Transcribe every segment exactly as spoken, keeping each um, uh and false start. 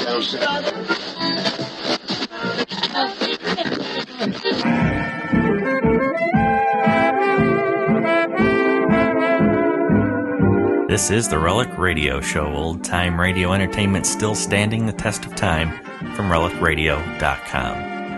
This is the Relic Radio Show, old-time radio entertainment still standing the test of time, from relic radio dot com.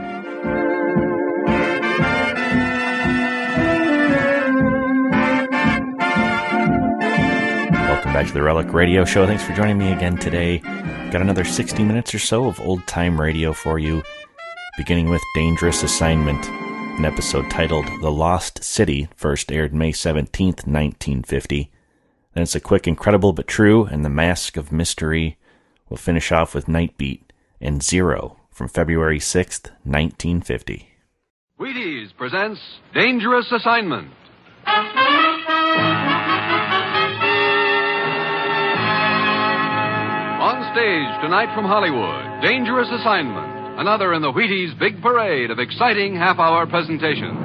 Welcome back to the Relic Radio Show. Thanks for joining me again today. Got another sixty minutes or so of old-time radio for you, beginning with Dangerous Assignment, an episode titled The Lost City, first aired May seventeenth, nineteen fifty. Then it's a quick Incredible But True and The Mask of Mystery. We'll finish off with Nightbeat and Zero from February sixth, nineteen fifty. Wheaties presents Dangerous Assignment. On stage tonight from Hollywood, Dangerous Assignment, another in the Wheaties' big parade of exciting half-hour presentations.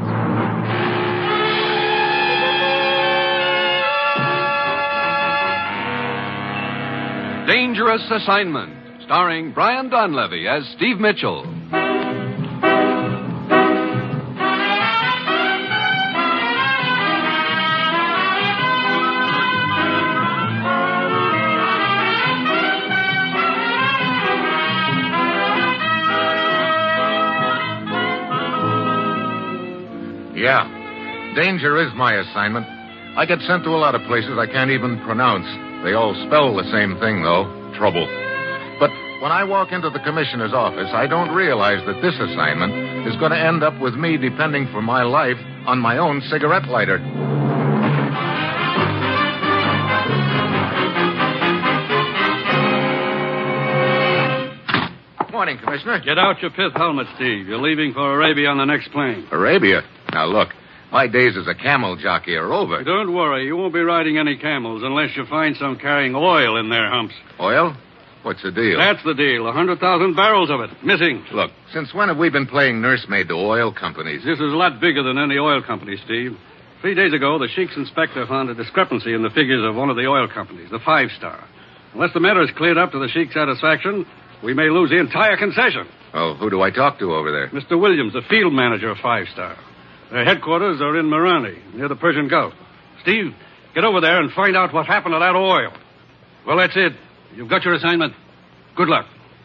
Dangerous Assignment, starring Brian Donlevy as Steve Mitchell. Yeah, danger is my assignment. I get sent to a lot of places I can't even pronounce. They all spell the same thing, though, trouble. But when I walk into the commissioner's office, I don't realize that this assignment is going to end up with me depending for my life on my own cigarette lighter. Morning, Commissioner. Get out your pith helmet, Steve. You're leaving for Arabia on the next plane. Arabia? Now, look. My days as a camel jockey are over. Don't worry. You won't be riding any camels unless you find some carrying oil in their humps. Oil? What's the deal? That's the deal. A hundred thousand barrels of it. Missing. Look, since when have we been playing nursemaid to oil companies? This is a lot bigger than any oil company, Steve. Three days ago, the Sheik's inspector found a discrepancy in the figures of one of the oil companies, the Five Star. Unless the matter is cleared up to the Sheik's satisfaction, we may lose the entire concession. Oh, who do I talk to over there? Mister Williams, the field manager of Five Star. Their headquarters are in Marani, near the Persian Gulf. Steve, get over there and find out what happened to that oil. Well, that's it. You've got your assignment. Good luck.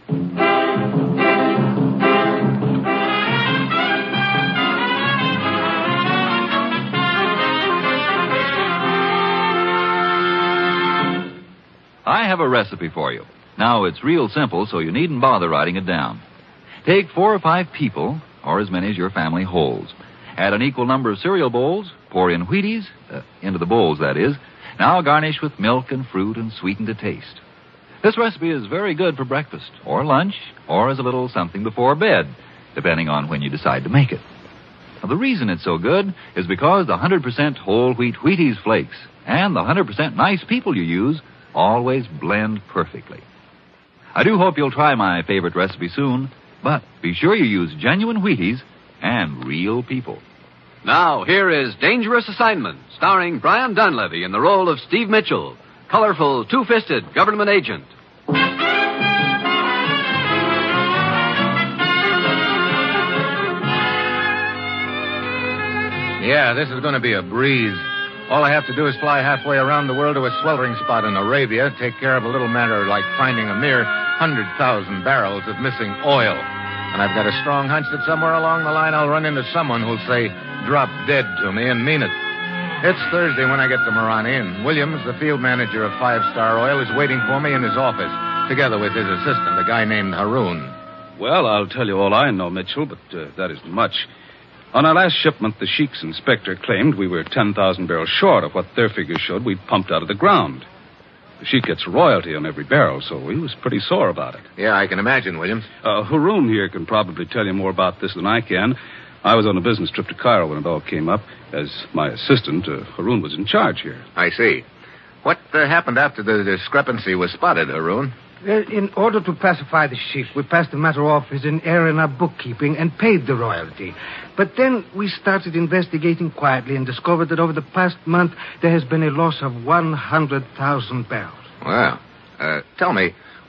I have a recipe for you. Now, it's real simple, so you needn't bother writing it down. Take four or five people, or as many as your family holds. Add an equal number of cereal bowls, pour in Wheaties, uh, into the bowls, that is. Now garnish with milk and fruit and sweeten to taste. This recipe is very good for breakfast, or lunch, or as a little something before bed, depending on when you decide to make it. Now, the reason it's so good is because the one hundred percent whole wheat Wheaties flakes and the one hundred percent nice people you use always blend perfectly. I do hope you'll try my favorite recipe soon, but be sure you use genuine Wheaties and real people. Now, here is Dangerous Assignment, starring Brian Donlevy in the role of Steve Mitchell, colorful, two-fisted government agent. Yeah, this is going to be a breeze. All I have to do is fly halfway around the world to a sweltering spot in Arabia, take care of a little matter like finding a mere one hundred thousand barrels of missing oil. And I've got a strong hunch that somewhere along the line I'll run into someone who'll say, drop dead to me and mean it. It's Thursday when I get to Marani, and Williams, the field manager of Five Star Oil, is waiting for me in his office, together with his assistant, a guy named Haroon. Well, I'll tell you all I know, Mitchell, but uh, that isn't much. On our last shipment, the Sheik's inspector claimed we were ten thousand barrels short of what their figures showed we'd pumped out of the ground. The Sheik gets royalty on every barrel, so he was pretty sore about it. Yeah, I can imagine, Williams. Uh, Haroon here can probably tell you more about this than I can. I was on a business trip to Cairo when it all came up. As my assistant, uh, Haroon was in charge here. I see. What uh, happened after the discrepancy was spotted, Haroon? Uh, in order to pacify the Sheik, we passed the matter off as an error in our bookkeeping and paid the royalty. But then we started investigating quietly and discovered that over the past month there has been a loss of one hundred thousand barrels. Well, uh, tell me,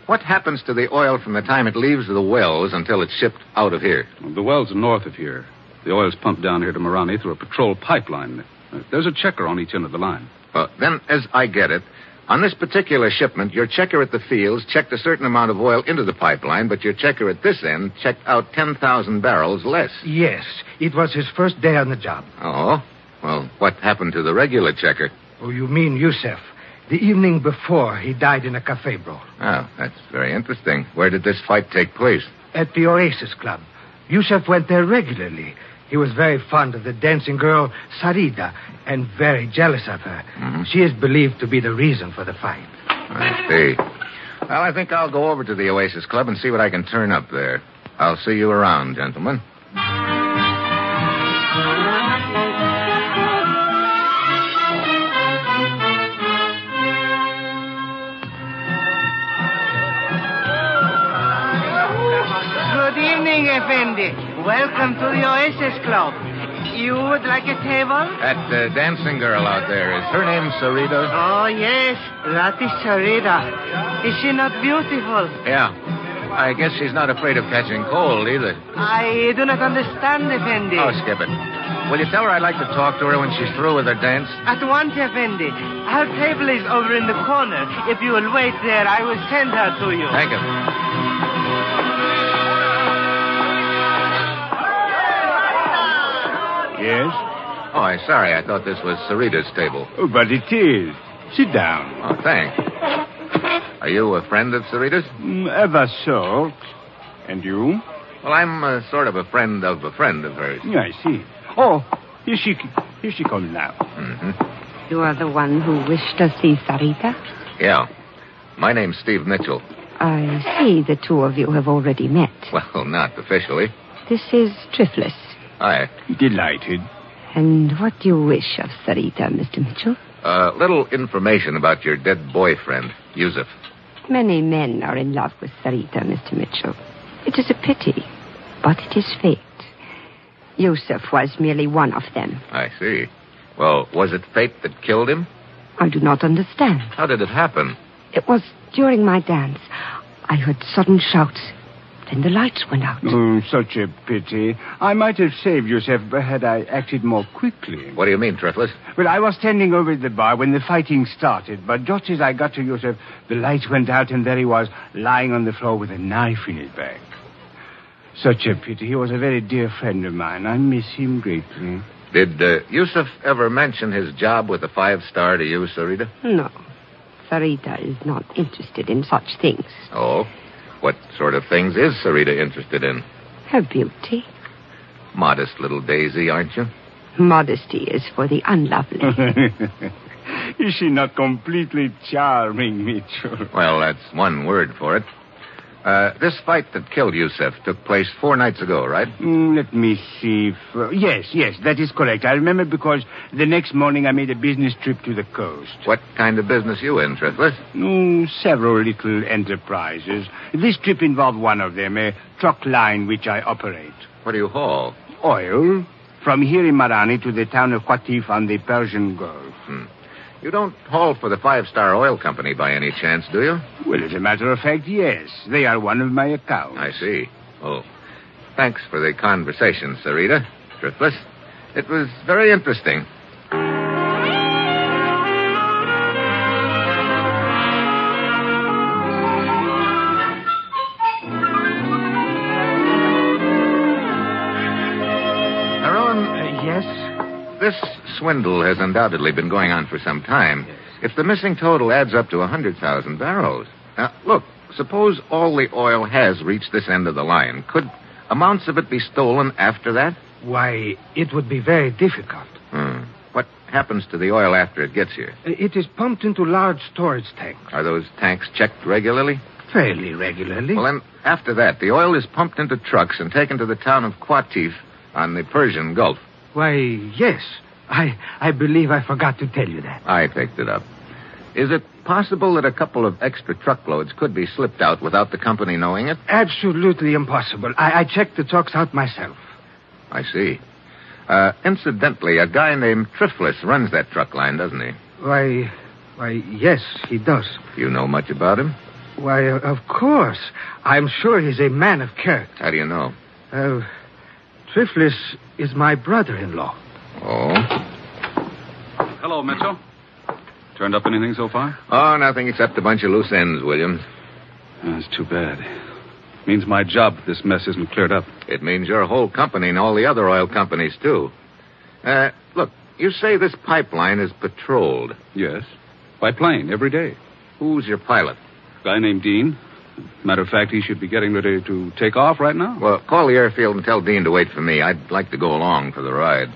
what happens to the oil from the time it leaves the wells until it's shipped out of here? The wells are north of here. The oil's pumped down here to Marani through a patrol pipeline. There's a checker on each end of the line. Well, then, as I get it, on this particular shipment, your checker at the fields checked a certain amount of oil into the pipeline, but your checker at this end checked out ten thousand barrels less. Yes, it was his first day on the job. Oh? Well, what happened to the regular checker? Oh, you mean Yusef. The evening before, he died in a cafe brawl. Oh, that's very interesting. Where did this fight take place? At the Oasis Club. Yusef went there regularly. He was very fond of the dancing girl, Sarita, and very jealous of her. Mm-hmm. She is believed to be the reason for the fight. I see. Well, I think I'll go over to the Oasis Club and see what I can turn up there. I'll see you around, gentlemen. Good evening, Effendi. Welcome to the Oasis Club. You would like a table? That uh, dancing girl out there, is her name Sarita? Oh, yes. That is Sarita. Is she not beautiful? Yeah. I guess she's not afraid of catching cold, either. I do not understand, Effendi. Oh, skip it. Will you tell her I'd like to talk to her when she's through with her dance? At once, Effendi. Her table is over in the corner. If you will wait there, I will send her to you. Thank you. Yes? Oh, I'm sorry. I thought this was Sarita's table. Oh, but it is. Sit down. Oh, thanks. Are you a friend of Sarita's? Mm, ever so. And you? Well, I'm uh, sort of a friend of a friend of hers. I see. Oh, here she, here she comes now. Mm-hmm. You are the one who wished to see Sarita? Yeah. My name's Steve Mitchell. I see the two of you have already met. Well, not officially. This is Triflis. Hi. Delighted. And what do you wish of Sarita, Mister Mitchell? A uh, little information about your dead boyfriend, Yusuf. Many men are in love with Sarita, Mister Mitchell. It is a pity, but it is fate. Yusuf was merely one of them. I see. Well, was it fate that killed him? I do not understand. How did it happen? It was during my dance. I heard sudden shouts. Then the lights went out. Oh, such a pity. I might have saved Yusuf had I acted more quickly. What do you mean, Triflis? Well, I was standing over at the bar when the fighting started, but just as I got to Yusuf, the lights went out and there he was, lying on the floor with a knife in his back. Such a pity. He was a very dear friend of mine. I miss him greatly. Did uh, Yusuf ever mention his job with the Five Star to you, Sarita? No. Sarita is not interested in such things. Oh? What sort of things is Sarita interested in? Her beauty. Modest little daisy, aren't you? Modesty is for the unlovely. Is she not completely charming, Mitchell? Well, that's one word for it. Uh, this fight that killed Yusuf took place four nights ago, right? Mm, let me see. If, uh, yes, yes, that is correct. I remember because the next morning I made a business trip to the coast. What kind of business you in, Triflis? Mm, several little enterprises. This trip involved one of them, a truck line which I operate. What do you haul? Oil. From here in Marani to the town of Qatif on the Persian Gulf. Hmm. You don't haul for the Five Star Oil Company by any chance, do you? Well, as a matter of fact, yes. They are one of my accounts. I see. Oh, thanks for the conversation, Sarita. Triflis. It was very interesting. This swindle has undoubtedly been going on for some time. If the missing total adds up to one hundred thousand barrels... Now, look, suppose all the oil has reached this end of the line. Could amounts of it be stolen after that? Why, it would be very difficult. Hmm. What happens to the oil after it gets here? It is pumped into large storage tanks. Are those tanks checked regularly? Fairly regularly. Well, then, after that, the oil is pumped into trucks and taken to the town of Qatif on the Persian Gulf. Why, yes. I I believe I forgot to tell you that. I picked it up. Is it possible that a couple of extra truckloads could be slipped out without the company knowing it? Absolutely impossible. I, I checked the trucks out myself. I see. Uh, incidentally, a guy named Triflis runs that truck line, doesn't he? Why, why, yes, he does. You know much about him? Why, uh, of course. I'm sure he's a man of character. How do you know? Uh, Triflis is my brother-in-law. Oh? Hello, Mitchell. Turned up anything so far? Oh, nothing except a bunch of loose ends, Williams. That's too bad. Means my job if this mess isn't cleared up. It means your whole company and all the other oil companies, too. Uh, look, you say this pipeline is patrolled. Yes. By plane, every day. Who's your pilot? Guy named Dean. Matter of fact, he should be getting ready to take off right now. Well, call the airfield and tell Dean to wait for me. I'd like to go along for the ride.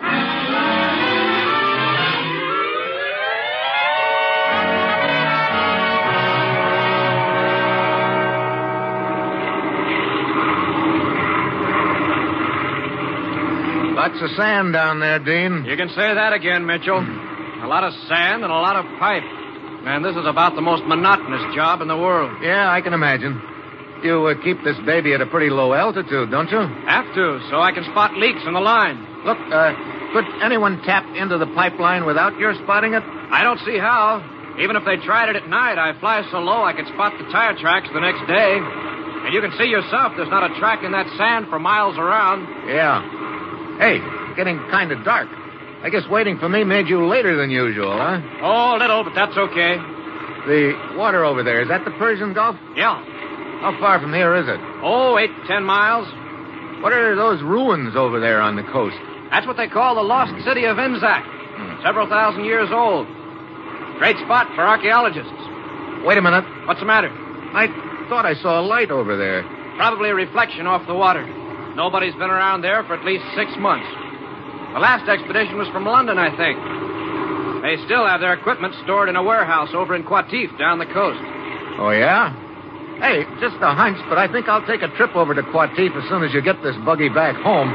Lots of sand down there, Dean. You can say that again, Mitchell. A lot of sand and a lot of pipe. And this is about the most monotonous job in the world. Yeah, I can imagine. You uh, keep this baby at a pretty low altitude, don't you? Have to, so I can spot leaks in the line. Look, uh, could anyone tap into the pipeline without your spotting it? I don't see how. Even if they tried it at night, I fly so low I could spot the tire tracks the next day. And you can see yourself there's not a track in that sand for miles around. Yeah. Hey, getting kind of dark. I guess waiting for me made you later than usual, huh? Oh, a little, but that's okay. The water over there, is that the Persian Gulf? Yeah. How far from here is it? Oh, eight, ten miles. What are those ruins over there on the coast? That's what they call the lost city of Imzak. Hmm. Several thousand years old. Great spot for archaeologists. Wait a minute. What's the matter? I thought I saw a light over there. Probably a reflection off the water. Nobody's been around there for at least six months. The last expedition was from London, I think. They still have their equipment stored in a warehouse over in Qatif down the coast. Oh, yeah? Hey, just a hunch, but I think I'll take a trip over to Qatif as soon as you get this buggy back home.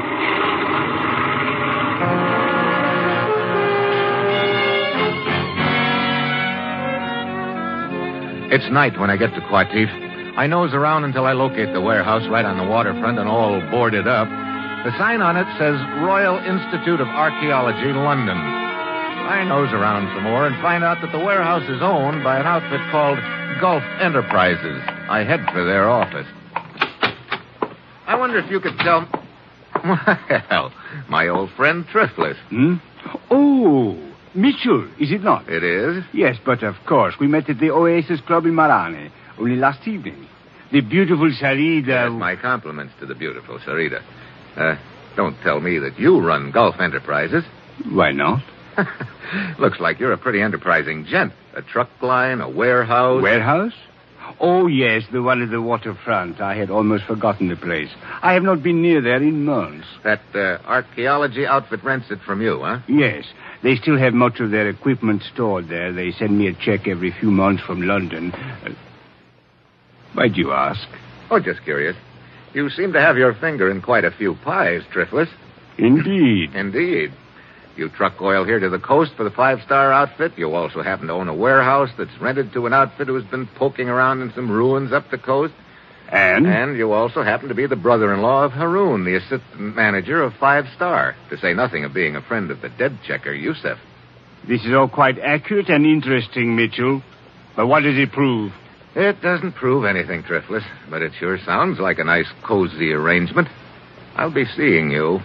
It's night when I get to Qatif. I nose around until I locate the warehouse right on the waterfront and all boarded up. The sign on it says Royal Institute of Archaeology, London. I nose around some more and find out that the warehouse is owned by an outfit called Gulf Enterprises. I head for their office. I wonder if you could tell... Well, my old friend Triflis. Hmm? Oh, Mitchell, is it not? It is? Yes, but of course. We met at the Oasis Club in Marane only last evening. The beautiful Sarita... Yes, my compliments to the beautiful Sarita. Uh, don't tell me that you run Gulf Enterprises. Why not? Looks like you're a pretty enterprising gent. A truck line, a warehouse. Warehouse? Oh, yes, the one at the waterfront. I had almost forgotten the place. I have not been near there in months. That uh, archaeology outfit rents it from you, huh? Yes. They still have much of their equipment stored there. They send me a check every few months from London. Uh, why'd you ask? Oh, just curious. You seem to have your finger in quite a few pies, Triflis. Indeed. Indeed. You truck oil here to the coast for the five-star outfit. You also happen to own a warehouse that's rented to an outfit who has been poking around in some ruins up the coast. And? And you also happen to be the brother-in-law of Haroun, the assistant manager of Five Star, to say nothing of being a friend of the dead checker, Yusef. This is all quite accurate and interesting, Mitchell. But what does it prove? It doesn't prove anything, Triflis, but it sure sounds like a nice, cozy arrangement. I'll be seeing you.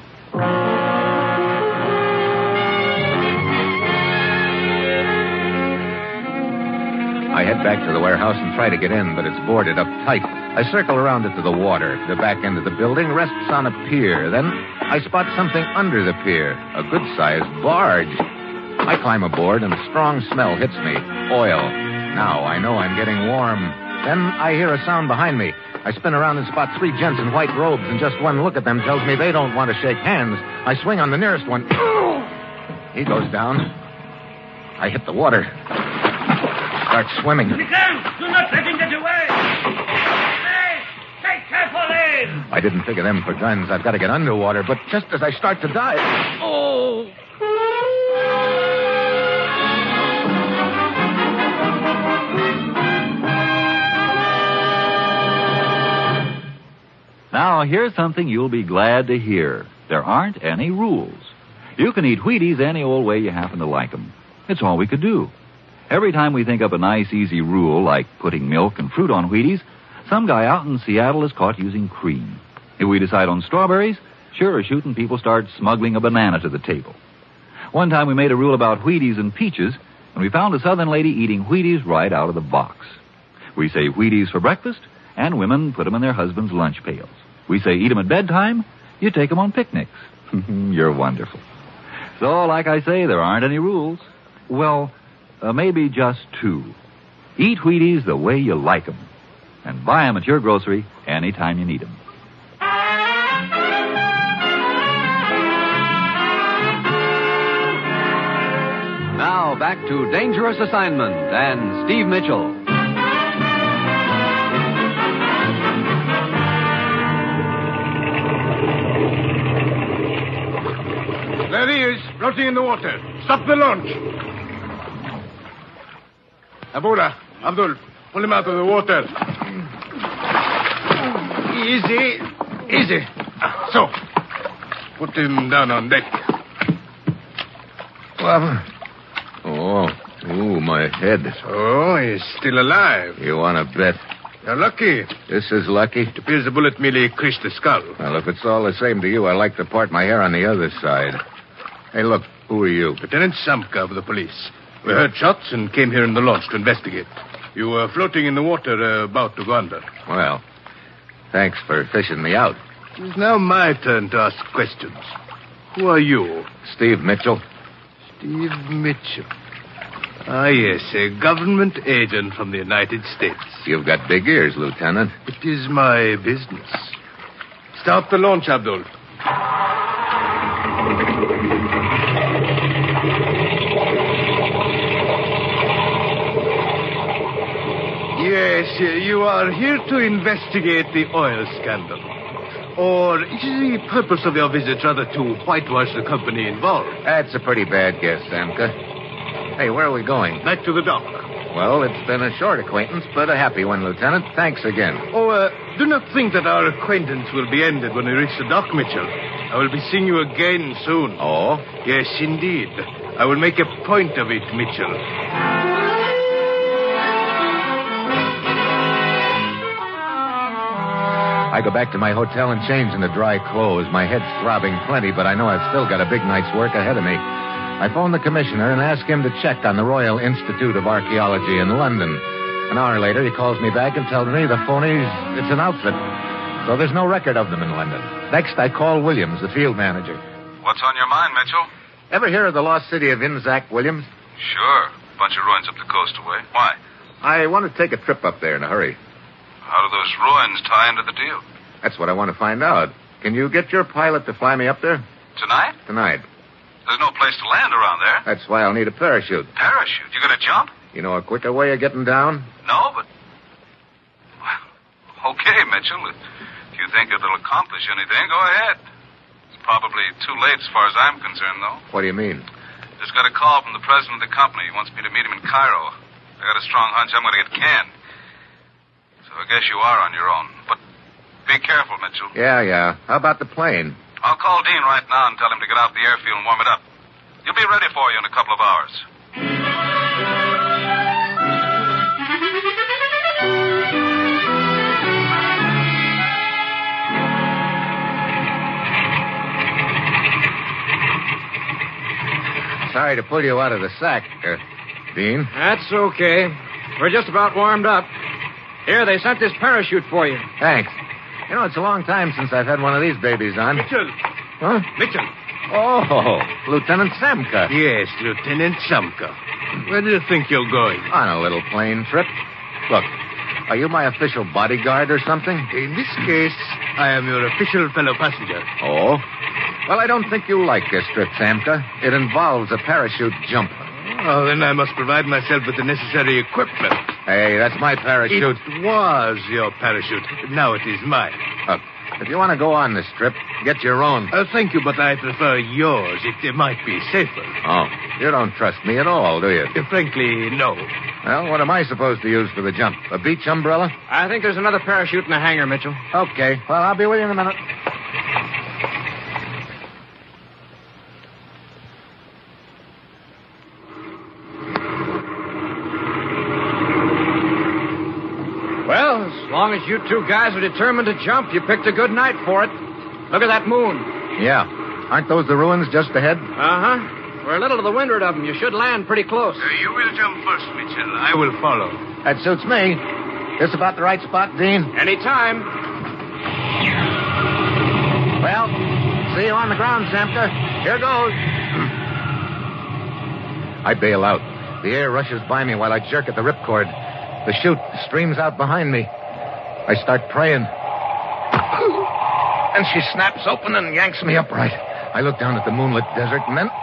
I head back to the warehouse and try to get in, but it's boarded up tight. I circle around it to the water. The back end of the building rests on a pier. Then I spot something under the pier, a good-sized barge. I climb aboard, and a strong smell hits me. Oil. Now I know I'm getting warm. Then I hear a sound behind me. I spin around and spot three gents in white robes, and just one look at them tells me they don't want to shake hands. I swing on the nearest one. He goes down. I hit the water. Start swimming. Do not let him get away! Hey, take carefully! I didn't figure them for guns. I've got to get underwater, but just as I start to dive... Oh! Now, here's something you'll be glad to hear. There aren't any rules. You can eat Wheaties any old way you happen to like them. It's all we could do. Every time we think up a nice, easy rule like putting milk and fruit on Wheaties, some guy out in Seattle is caught using cream. If we decide on strawberries, sure as shooting, people start smuggling a banana to the table. One time we made a rule about Wheaties and peaches, and we found a southern lady eating Wheaties right out of the box. We say Wheaties for breakfast, and women put them in their husbands' lunch pails. We say eat them at bedtime, you take them on picnics. You're wonderful. So, like I say, there aren't any rules. Well, uh, maybe just two. Eat Wheaties the way you like them, and buy them at your grocery anytime you need them. Now back to Dangerous Assignment and Steve Mitchell. There he is, floating in the water. Stop the launch. Abuda, Abdul, pull him out of the water. Easy, easy. So, put him down on deck. Well, oh, ooh, my head. Oh, he's still alive. You want to bet? You're lucky. This is lucky? It appears the bullet merely creased the skull. Well, if it's all the same to you, I like to part my hair on the other side. Hey, look, who are you? Lieutenant Samka of the police. We heard shots and came here in the launch to investigate. You were floating in the water uh, about to go under. Well, thanks for fishing me out. It's now my turn to ask questions. Who are you? Steve Mitchell. Steve Mitchell. Ah, yes, a government agent from the United States. You've got big ears, Lieutenant. It is my business. Start the launch, Abdul. Yes, you are here to investigate the oil scandal. Or is the purpose of your visit rather to whitewash the company involved? That's a pretty bad guess, Samka. Hey, where are we going? Back to the dock. Well, it's been a short acquaintance, but a happy one, Lieutenant. Thanks again. Oh, uh, do not think that our acquaintance will be ended when we reach the dock, Mitchell. I will be seeing you again soon. Oh? Yes, indeed. I will make a point of it, Mitchell. I go back to my hotel and change into dry clothes. My head's throbbing plenty, but I know I've still got a big night's work ahead of me. I phone the commissioner and ask him to check on the Royal Institute of Archaeology in London. An hour later, he calls me back and tells me the phonies, it's an outfit. So there's no record of them in London. Next, I call Williams, the field manager. What's on your mind, Mitchell? Ever hear of the lost city of Inzac, Williams? Sure. Bunch of ruins up the coast away. Why? I want to take a trip up there in a hurry. How do those ruins tie into the deal? That's what I want to find out. Can you get your pilot to fly me up there? Tonight? Tonight. There's no place to land around there. That's why I'll need a parachute. Parachute? You gonna jump? You know a quicker way of getting down? No, but... Well, okay, Mitchell. If you think it'll accomplish anything, go ahead. It's probably too late as far as I'm concerned, though. What do you mean? Just got a call from the president of the company. He wants me to meet him in Cairo. I got a strong hunch I'm going to get canned. So I guess you are on your own. But be careful, Mitchell. Yeah, yeah. How about the plane? I'll call Dean right now and tell him to get out the airfield and warm it up. He'll be ready for you in a couple of hours. Sorry to pull you out of the sack, uh, Dean. That's okay. We're just about warmed up. Here, they sent this parachute for you. Thanks. You know, it's a long time since I've had one of these babies on. Mitchell. Huh? Mitchell. Oh, Lieutenant Samka. Yes, Lieutenant Samka. Where do you think you're going? On a little plane trip. Look, are you my official bodyguard or something? In this case, I am your official fellow passenger. Oh? Well, I don't think you'll like this trip, Samka. It involves a parachute jump. Oh, then I must provide myself with the necessary equipment. Hey, that's my parachute. It was your parachute. Now it is mine. Look, if you want to go on this trip, get your own. Uh, thank you, but I prefer yours. It, it might be safer. Oh, you don't trust me at all, do you? Uh, frankly, no. Well, what am I supposed to use for the jump? A beach umbrella? I think there's another parachute in the hangar, Mitchell. Okay. Well, I'll be with you in a minute. as you two guys are determined to jump, you picked a good night for it. Look at that moon. Yeah. Aren't those the ruins just ahead? Uh-huh. We're a little to the windward of them. You should land pretty close. Uh, you will jump first, Mitchell. I will follow. That suits me. This about the right spot, Dean? Anytime. Well, see you on the ground, Samka. Here goes. I bail out. The air rushes by me while I jerk at the ripcord. The chute streams out behind me. I start praying. And she snaps open and yanks me upright. I look down at the moonlit desert and then...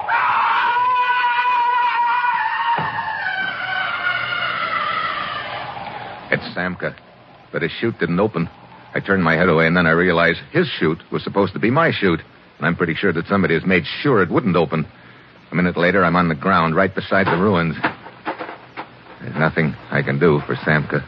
It's Samka. But his chute didn't open. I turned my head away and then I realized his chute was supposed to be my chute. And I'm pretty sure that somebody has made sure it wouldn't open. A minute later, I'm on the ground right beside the ruins. There's nothing I can do for Samka.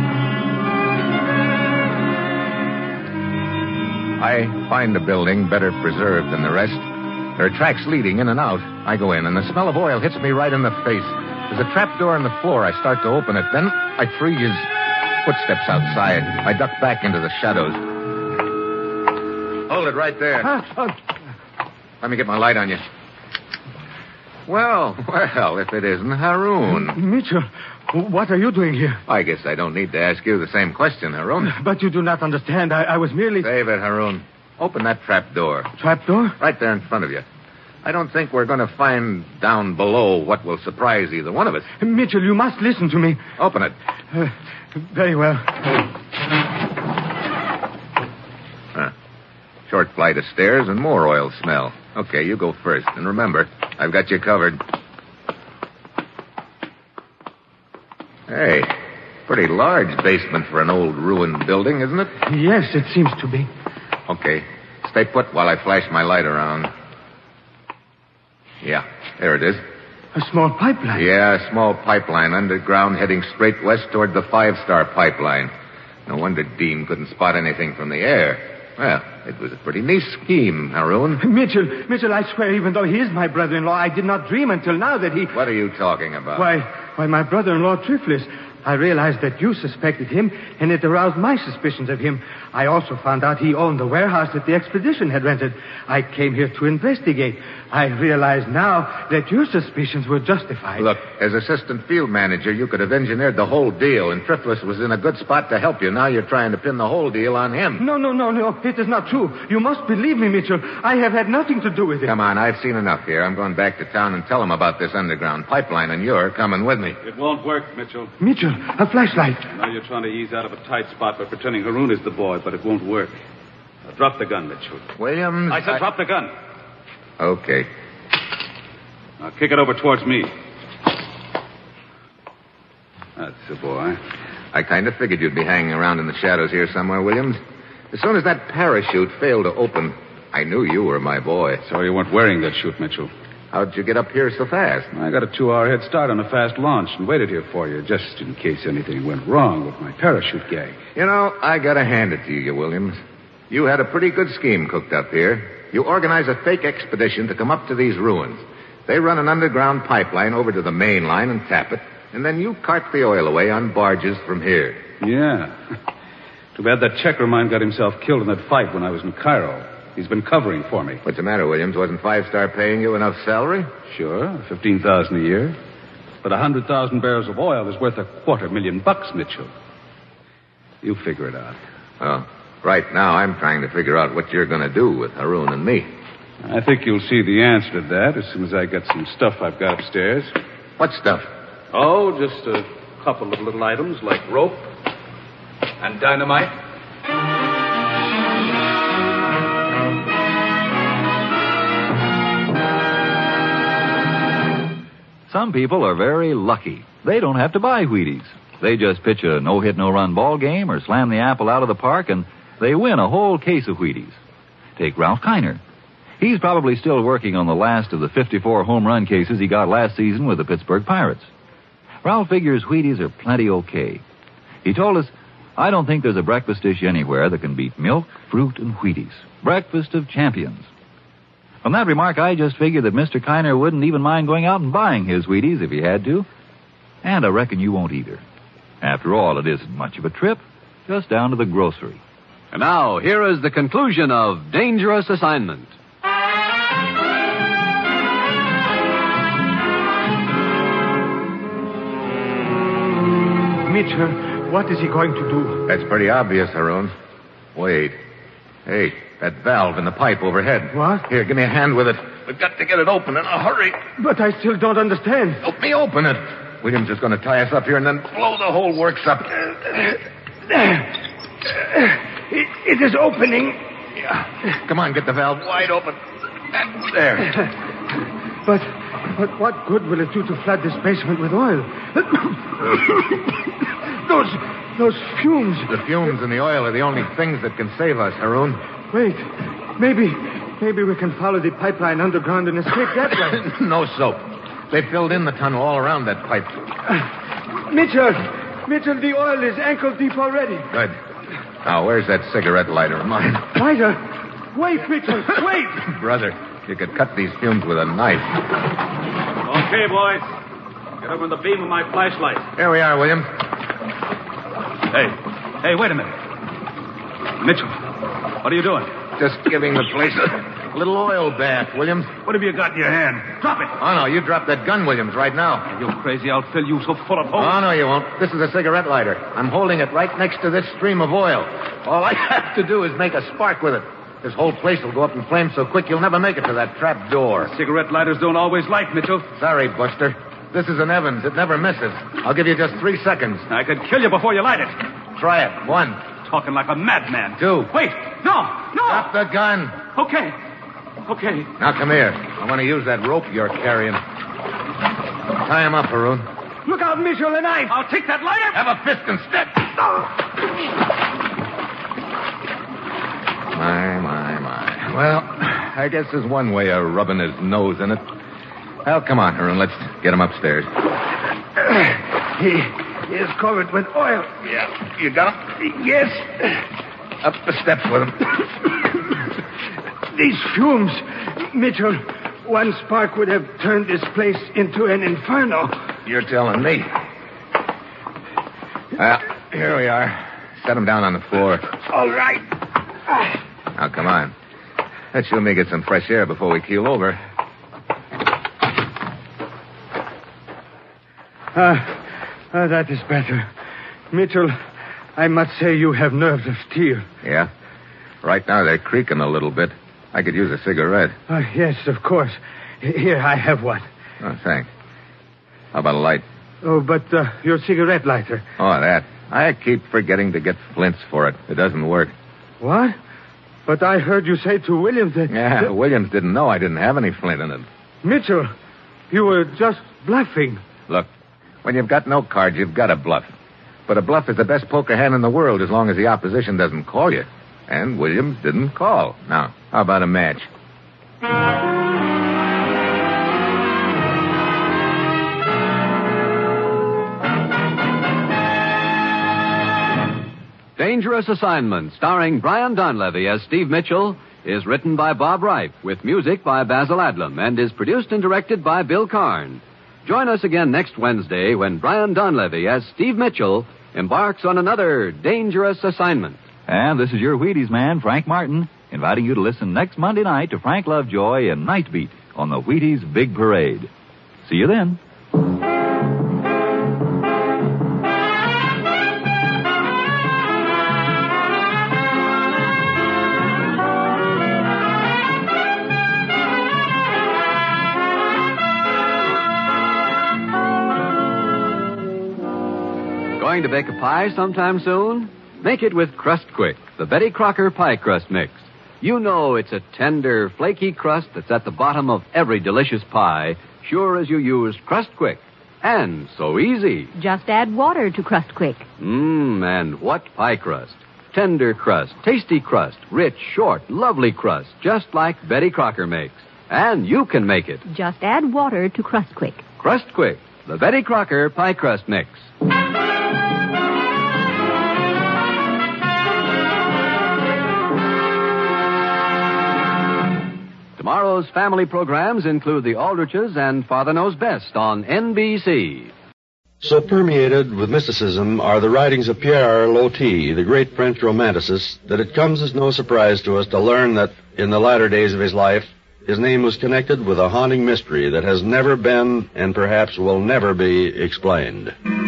I find the building better preserved than the rest. There are tracks leading in and out. I go in, and the smell of oil hits me right in the face. There's a trap door in the floor. I start to open it. Then I freeze. Footsteps outside. I duck back into the shadows. Hold it right there. Let me get my light on you. Well, well, if it isn't Haroun. Mitchell, what are you doing here? I guess I don't need to ask you the same question, Haroun. But you do not understand. I, I was merely... Save it, Haroun. Open that trap door. Trap door? Right there in front of you. I don't think we're going to find down below what will surprise either one of us. Mitchell, you must listen to me. Open it. Uh, very well. Huh. Short flight of stairs and more oil smell. Okay, you go first. And remember, I've got you covered. Hey, pretty large basement for an old ruined building, isn't it? Yes, it seems to be. Okay. Stay put while I flash my light around. Yeah, there it is. A small pipeline? Yeah, a small pipeline underground heading straight west toward the five-star pipeline. No wonder Dean couldn't spot anything from the air. Well, it was a pretty neat scheme, Haroun. Mitchell, Mitchell, I swear, even though he is my brother-in-law, I did not dream until now that he... What are you talking about? Why, why, my brother-in-law, Triflis. I realized that you suspected him, and it aroused my suspicions of him. I also found out he owned the warehouse that the expedition had rented. I came here to investigate. I realize now that your suspicions were justified. Look, as assistant field manager, you could have engineered the whole deal, and Triflis was in a good spot to help you. Now you're trying to pin the whole deal on him. No, no, no, no. It is not true. You must believe me, Mitchell. I have had nothing to do with it. Come on, I've seen enough here. I'm going back to town and tell him about this underground pipeline, and you're coming with me. It won't work, Mitchell. Mitchell, a flashlight. Now you're trying to ease out of a tight spot by pretending Haroun is the boy, but it won't work. Now, drop the gun, Mitchell. Williams. I said I... drop the gun. Okay. Now kick it over towards me. That's the boy. I kind of figured you'd be hanging around in the shadows here somewhere, Williams. As soon as that parachute failed to open, I knew you were my boy. So you weren't wearing that chute, Mitchell. How'd you get up here so fast? I got a two-hour head start on a fast launch and waited here for you, just in case anything went wrong with my parachute gag. You know, I gotta hand it to you, Williams. You had a pretty good scheme cooked up here. You organize a fake expedition to come up to these ruins. They run an underground pipeline over to the main line and tap it, and then you cart the oil away on barges from here. Yeah. Too bad that checker of mine got himself killed in that fight when I was in Cairo. He's been covering for me. What's the matter, Williams? Wasn't Five Star paying you enough salary? Sure, fifteen thousand a year. But a hundred thousand barrels of oil is worth a quarter million bucks, Mitchell. You figure it out. Well, right now I'm trying to figure out what you're going to do with Haroun and me. I think you'll see the answer to that as soon as I get some stuff I've got upstairs. What stuff? Oh, just a couple of little items like rope and dynamite. Some people are very lucky. They don't have to buy Wheaties. They just pitch a no-hit, no-run ball game or slam the apple out of the park, and they win a whole case of Wheaties. Take Ralph Kiner. He's probably still working on the last of the fifty-four home run cases he got last season with the Pittsburgh Pirates. Ralph figures Wheaties are plenty okay. He told us, I don't think there's a breakfast dish anywhere that can beat milk, fruit, and Wheaties. Breakfast of champions. From that remark, I just figured that Mister Kiner wouldn't even mind going out and buying his Wheaties if he had to. And I reckon you won't either. After all, it isn't much of a trip. just down to the grocery. And now, here is the conclusion of Dangerous Assignment. Mitchell, what is he going to do? That's pretty obvious, Haroon. Wait. Hey, that valve in the pipe overhead. What? Here, give me a hand with it. We've got to get it open in a hurry. But I still don't understand. Help me open it. Williams is going to tie us up here and then blow the whole works up. It, it is opening. Yeah. Come on, get the valve wide open. There. But, but what good will it do to flood this basement with oil? those, those fumes. The fumes and the oil are the only things that can save us, Haroon. Wait, maybe, maybe we can follow the pipeline underground and escape that way. No soap. They filled in the tunnel all around that pipe. Uh, Mitchell, Mitchell, the oil is ankle deep already. Good. Now, where's that cigarette lighter of mine? Lighter? Wait, Mitchell, wait! Brother, you could cut these fumes with a knife. Okay, boys. Get over the beam of my flashlight. Here we are, William. Hey, hey, wait a minute. Mitchell, what are you doing? Just giving the place a little oil bath, Williams. What have you got in your hand? Drop it. Oh, no, you drop that gun, Williams, right now. Are you crazy? I'll fill you so full of holes. Oh, no, you won't. This is a cigarette lighter. I'm holding it right next to this stream of oil. All I have to do is make a spark with it. This whole place will go up in flames so quick you'll never make it to that trap door. Cigarette lighters don't always light, Mitchell. Sorry, Buster. This is an Evans. It never misses. I'll give you just three seconds. I could kill you before you light it. Try it. One. Talking like a madman. Two. Wait. No. No. Drop the gun. Okay. Okay. Now, come here. I want to use that rope you're carrying. Tie him up, Haroon. Look out, Mitchell, a knife. I'll take that lighter. Have a fist and step. My, my, my. Well, I guess there's one way of rubbing his nose in it. Well, come on, Haroon. Let's get him upstairs. He is covered with oil. Yeah. You got him? Yes. Up the steps with him. These fumes, Mitchell, one spark would have turned this place into an inferno. You're telling me. Well, here we are. Set him down on the floor. All right. Now, come on. Let's you and me get some fresh air before we keel over. Ah, uh, uh, that is better. Mitchell, I must say you have nerves of steel. Yeah? Right now they're creaking a little bit. I could use a cigarette. Uh, yes, of course. Here, I have one. Oh, thanks. How about a light? Oh, but uh, your cigarette lighter. Oh, that. I keep forgetting to get flints for it. It doesn't work. What? But I heard you say to Williams that... Yeah, that... Williams didn't know I didn't have any flint in it. Mitchell, you were just bluffing. Look, when you've got no cards, you've got to bluff. But a bluff is the best poker hand in the world as long as the opposition doesn't call you. And Williams didn't call. Now, how about a match? Dangerous Assignment, starring Brian Donlevy as Steve Mitchell, is written by Bob Reif, with music by Basil Adlam, and is produced and directed by Bill Karn. Join us again next Wednesday when Brian Donlevy as Steve Mitchell embarks on another dangerous assignment. And this is your Wheaties man, Frank Martin, inviting you to listen next Monday night to Frank Lovejoy and Night Beat on the Wheaties Big Parade. See you then. Going to bake a pie sometime soon? Make it with Crust Quick, the Betty Crocker pie crust mix. You know it's a tender, flaky crust that's at the bottom of every delicious pie, sure as you used Crust Quick. And so easy. Just add water to Crust Quick. Mmm, and what pie crust. Tender crust, tasty crust, rich, short, lovely crust, just like Betty Crocker makes. And you can make it. Just add water to Crust Quick. Crust Quick, the Betty Crocker pie crust mix. Tomorrow's family programs include The Aldriches and Father Knows Best on N B C. So permeated with mysticism are the writings of Pierre Loti, the great French romanticist, that it comes as no surprise to us to learn that in the latter days of his life, his name was connected with a haunting mystery that has never been and perhaps will never be explained.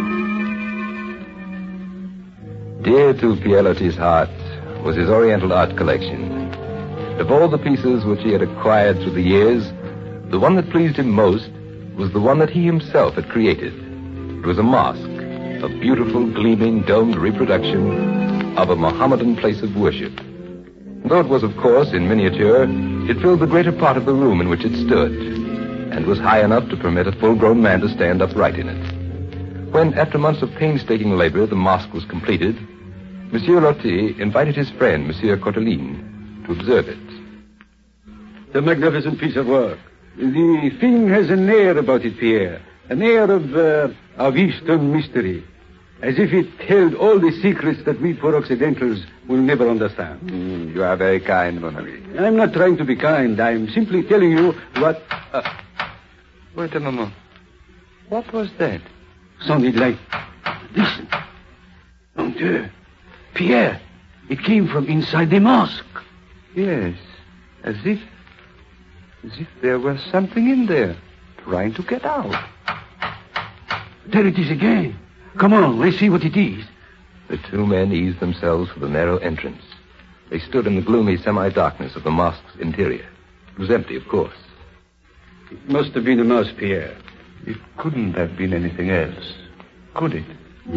Dear to Pierre Loti's heart was his Oriental art collection. Of all the pieces which he had acquired through the years, the one that pleased him most was the one that he himself had created. It was a mosque, a beautiful, gleaming, domed reproduction of a Mohammedan place of worship. Though it was, of course, in miniature, it filled the greater part of the room in which it stood, and was high enough to permit a full-grown man to stand upright in it. When, after months of painstaking labor, the mosque was completed, Monsieur Loti invited his friend, Monsieur Courteline, to observe it. A magnificent piece of work. The thing has an air about it, Pierre. An air of, uh, of Eastern mystery. As if it held all the secrets that we poor Occidentals will never understand. Mm, you are very kind, mon ami. I'm not trying to be kind. I'm simply telling you what... Uh... Wait a moment. What was that? Sounded like... Listen. Mon Dieu. Pierre, it came from inside the mosque. Yes. As if... As if there was something in there, trying to get out. There it is again. Come on, let's see what it is. The two men eased themselves for the narrow entrance. They stood in the gloomy semi-darkness of the mosque's interior. It was empty, of course. It must have been a mouse, Pierre. It couldn't have been anything else, could it?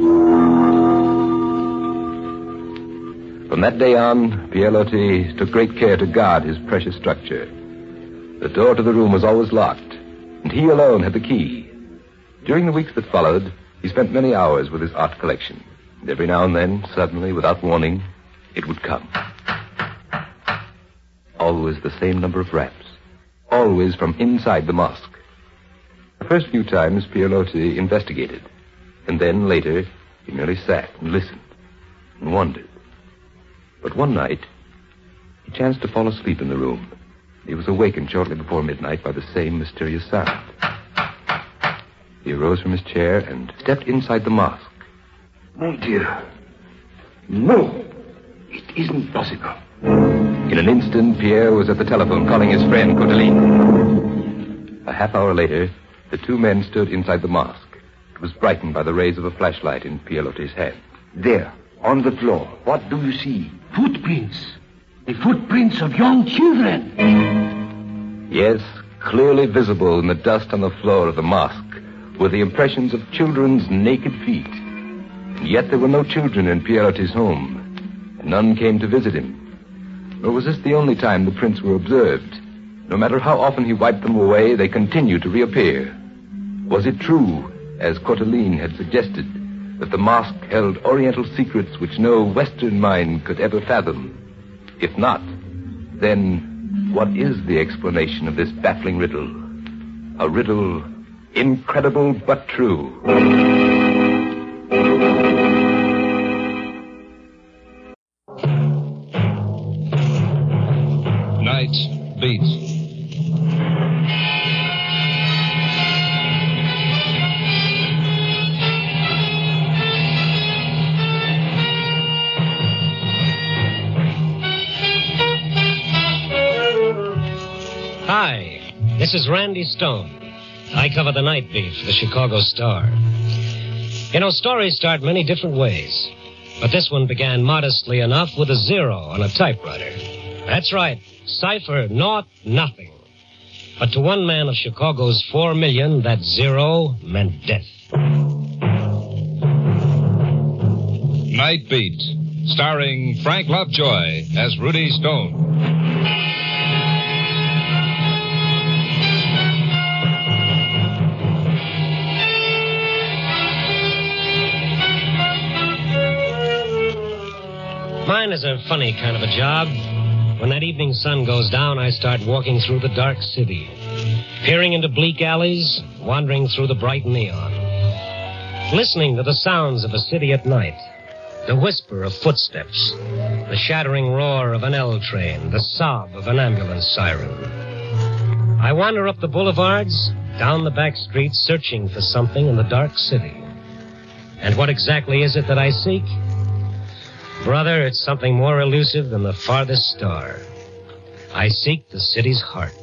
From that day on, Pierre Loti took great care to guard his precious structure. The door to the room was always locked, and he alone had the key. During the weeks that followed, he spent many hours with his art collection. And every now and then, suddenly, without warning, it would come. Always the same number of raps. Always from inside the mosque. The first few times, Pierre Loti investigated. And then, later, he merely sat and listened and wondered. But one night, he chanced to fall asleep in the room. He was awakened shortly before midnight by the same mysterious sound. He arose from his chair and stepped inside the mosque. Mon Dieu. No. It isn't possible. In an instant, Pierre was at the telephone calling his friend, Courteline. A half hour later, the two men stood inside the mosque. It was brightened by the rays of a flashlight in Pierre Loti's hand. There, on the floor, what do you see? Footprints. The footprints of young children. Yes, clearly visible in the dust on the floor of the mosque were the impressions of children's naked feet. And yet there were no children in Pierre Loti's home, and none came to visit him. Nor was this the only time the prints were observed. No matter how often he wiped them away, they continued to reappear. Was it true, as Courteline had suggested, that the mosque held Oriental secrets which no Western mind could ever fathom? If not, then what is the explanation of this baffling riddle? A riddle incredible but true. Night Beat. Hi, this is Randy Stone. I cover the night beat for the Chicago Star. You know, stories start many different ways, but this one began modestly enough with a zero on a typewriter. That's right, cipher, naught, nothing. But to one man of Chicago's four million, that zero meant death. Night Beat, starring Frank Lovejoy as Rudy Stone. Mine is a funny kind of a job. When that evening sun goes down, I start walking through the dark city, peering into bleak alleys, wandering through the bright neon, listening to the sounds of a city at night, the whisper of footsteps, the shattering roar of an L train, the sob of an ambulance siren. I wander up the boulevards, down the back streets, searching for something in the dark city, And what exactly is it that I seek? Brother, it's something more elusive than the farthest star. I seek the city's heart.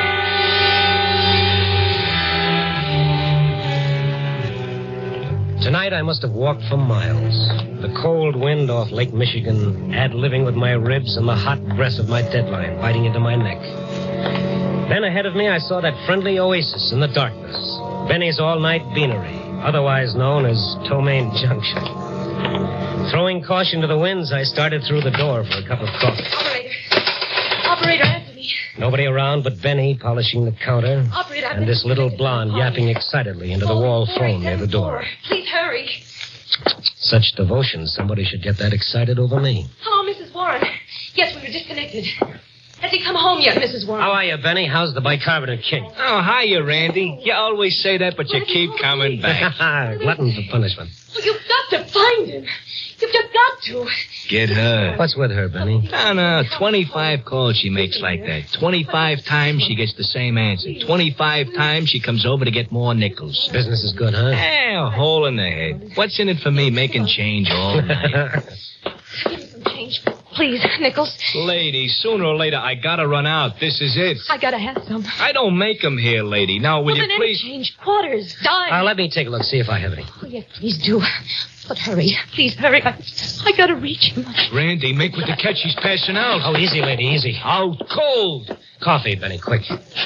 Tonight I must have walked for miles. The cold wind off Lake Michigan ad-libbing with my ribs and the hot breath of my deadline biting into my neck. Then ahead of me I saw that friendly oasis in the darkness, Benny's all-night beanery, otherwise known as Tomaine Junction. Throwing caution to the winds, I started through the door for a cup of coffee. Operator. Operator, answer me. Nobody around but Benny polishing the counter. Operator, I've and been this little disconnected blonde from the yapping excitedly into the wall phone near the door. Please hurry. Such devotion, somebody should get that excited over me. Hello, Missus Warren. Yes, we were disconnected. Has he come home yet, Missus Warren? How are you, Benny? How's the bicarbonate king? Oh, hiya, Randy. You always say that, but you keep coming back. Glutton for punishment. Oh, you've got to find him. You've just got to. Get her. What's with her, Benny? No, no, twenty-five calls she makes like that. twenty-five times she gets the same answer. twenty-five times she comes over to get more nickels. Business is good, huh? Eh, a hole in the head. What's in it for me making change all night? Give me some change. Please, Nichols. Lady, sooner or later I gotta run out. This is it. I gotta have some. I don't make 'em here, lady. Now, will well, you then please... Any change, quarters, dimes. Uh, let me take a look, see if I have any. Oh, yes, please do. But hurry. Please hurry. I, I gotta reach him. Randy, make with the catch. He's passing out. Oh, easy, lady, easy. Out cold. Coffee, Benny, quick.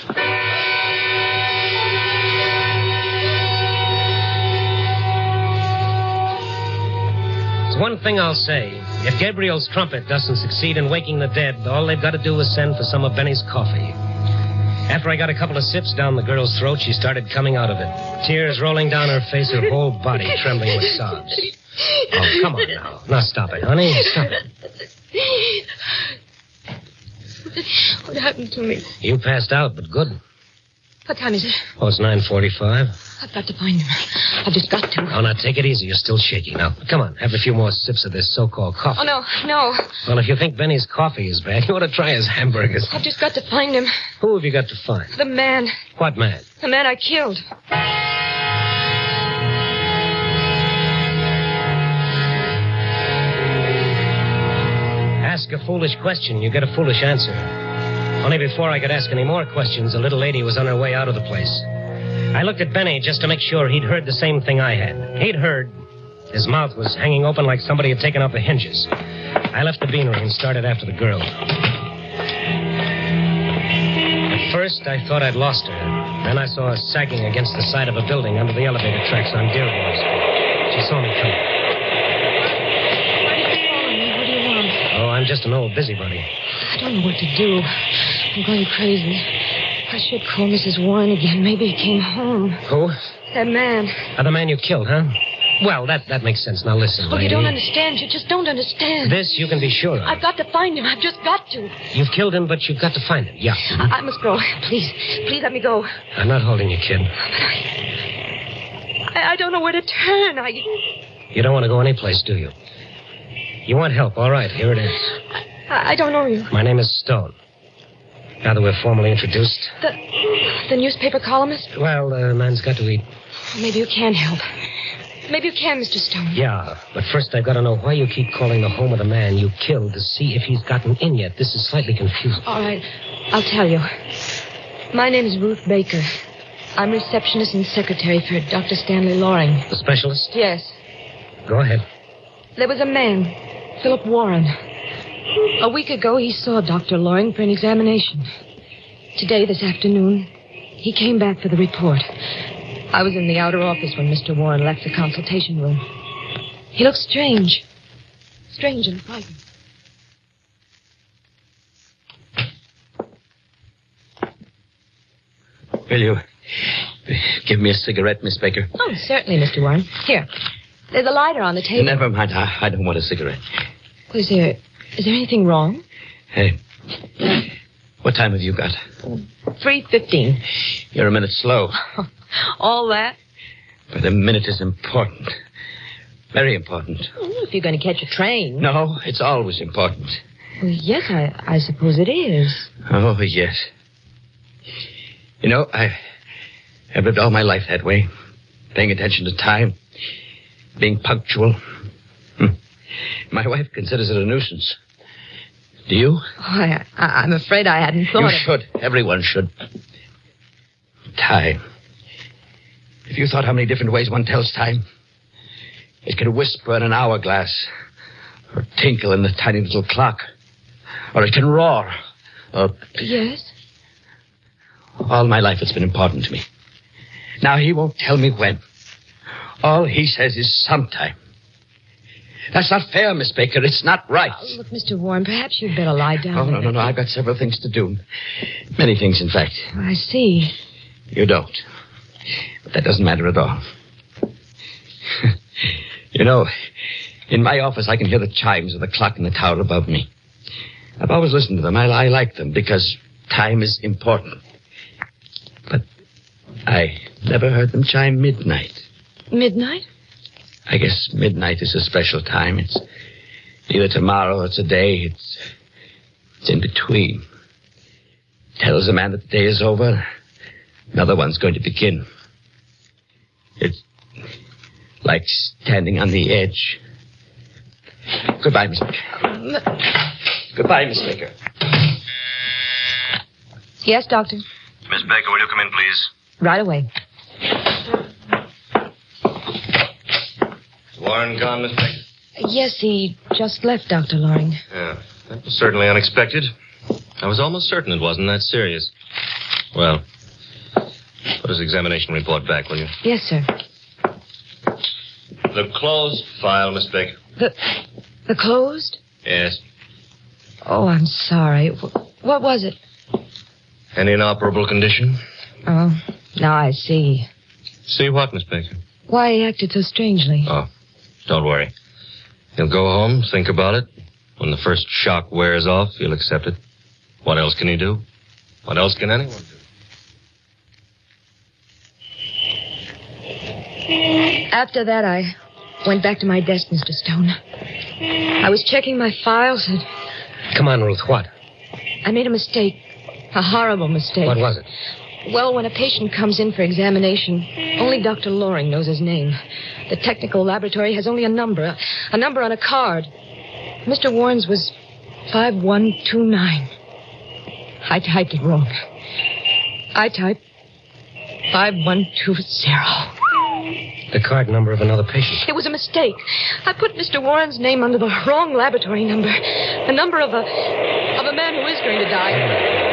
There's one thing I'll say. If Gabriel's trumpet doesn't succeed in waking the dead, all they've got to do is send for some of Benny's coffee. After I got a couple of sips down the girl's throat, she started coming out of it. Tears rolling down her face, her whole body trembling with sobs. Oh, come on now. Now stop it, honey. Stop it. What happened to me? You passed out, but good. What time is it? Oh, it's nine forty-five. I've got to find him. I've just got to. Oh, now take it easy. You're still shaky. Now, come on. Have a few more sips of this so-called coffee. Oh, no, no. Well, if you think Benny's coffee is bad, you ought to try his hamburgers. I've just got to find him. Who have you got to find? The man. What man? The man I killed. Ask a foolish question, you get a foolish answer. Only before I could ask any more questions, the little lady was on her way out of the place. I looked at Benny just to make sure he'd heard the same thing I had. He'd heard. His mouth was hanging open like somebody had taken off the hinges. I left the beanery and started after the girl. At first, I thought I'd lost her. Then I saw her sagging against the side of a building under the elevator tracks on Dearborn Street. She saw me coming. What do you want? Oh, I'm just an old busybody. I don't know what to do. I'm going crazy. I should call Missus Warren again. Maybe he came home. Who? That man. Uh, the man you killed, huh? Well, that, that makes sense. Now listen, Oh, lady. you don't understand. You just don't understand. This you can be sure of. I've got to find him. I've just got to. You've killed him, but you've got to find him. Yeah. I, I must go. Please, please let me go. I'm not holding you, kid. I, I don't know where to turn. I... You don't want to go anyplace, do you? You want help? All right, here it is. I, I don't know you. My name is Stone. Now that we're formally introduced. The, the newspaper columnist? Well, the man's got to eat. Maybe you can help. Maybe you can, Mister Stone. Yeah, but first I've got to know why you keep calling the home of the man you killed to see if he's gotten in yet. This is slightly confusing. All right, I'll tell you. My name is Ruth Baker. I'm receptionist and secretary for Doctor Stanley Loring. The specialist? Yes. Go ahead. There was a man, Philip Warren. A week ago, he saw Doctor Loring for an examination. Today, this afternoon, he came back for the report. I was in the outer office when Mister Warren left the consultation room. He looked strange. Strange and frightened. Will you give me a cigarette, Miss Baker? Oh, certainly, Mister Warren. Here. There's a lighter on the table. Never mind. I, I don't want a cigarette. Is there... Is there anything wrong? Hey, what time have you got? three fifteen. You're a minute slow. All that? But a minute is important. Very important. Well, if you're going to catch a train. No, it's always important. Well, yes, I, I suppose it is. Oh, yes. You know, I, I've lived all my life that way, paying attention to time. being punctual. Hmm. My wife considers it a nuisance. Do you? Oh, I, I, I'm afraid I hadn't thought You of... should. Everyone should. Time. If you thought how many different ways one tells time. It can whisper in an hourglass, or tinkle in the tiny little clock, or it can roar, or... Yes? All my life it's been important to me. Now he won't tell me when. All he says is sometime. That's not fair, Miss Baker. It's not right. Oh, look, Mister Warren, perhaps you'd better lie down. Oh, no, no, no. I've got several things to do. Many things, in fact. I see. You don't. But that doesn't matter at all. You know, in my office I can hear the chimes of the clock in the tower above me. I've always listened to them. I, I like them because time is important. But I never heard them chime midnight. Midnight? I guess midnight is a special time. It's neither tomorrow or today. It's, it's in between. Tells a man that the day is over. Another one's going to begin. It's like standing on the edge. Goodbye, Miss Baker. Goodbye, Miss Baker. Yes, Doctor. Miss Baker, will you come in, please? Right away. Warren gone, Miss Baker? Yes, he just left, Doctor Loring. Yeah, that was certainly unexpected. I was almost certain it wasn't that serious. Well, put his examination report back, will you? Yes, sir. The closed file, Miss Baker. The the closed? Yes. Oh, I'm sorry. Wh- What was it? An inoperable condition? Oh, now I see. See what, Miss Baker? Why he acted so strangely. Oh, don't worry. He'll go home, think about it. When the first shock wears off, he'll accept it. What else can he do? What else can anyone do? After that, I went back to my desk, Mister Stone. I was checking my files and Come on, Ruth, what? I made a mistake. A horrible mistake. What was it? Well, when a patient comes in for examination, only Doctor Loring knows his name. The technical laboratory has only a number, a, a number on a card. Mister Warren's was five one two nine. I typed it wrong. I typed five one two zero. The card number of another patient. It was a mistake. I put Mister Warren's name under the wrong laboratory number. The number of a of a man who is going to die.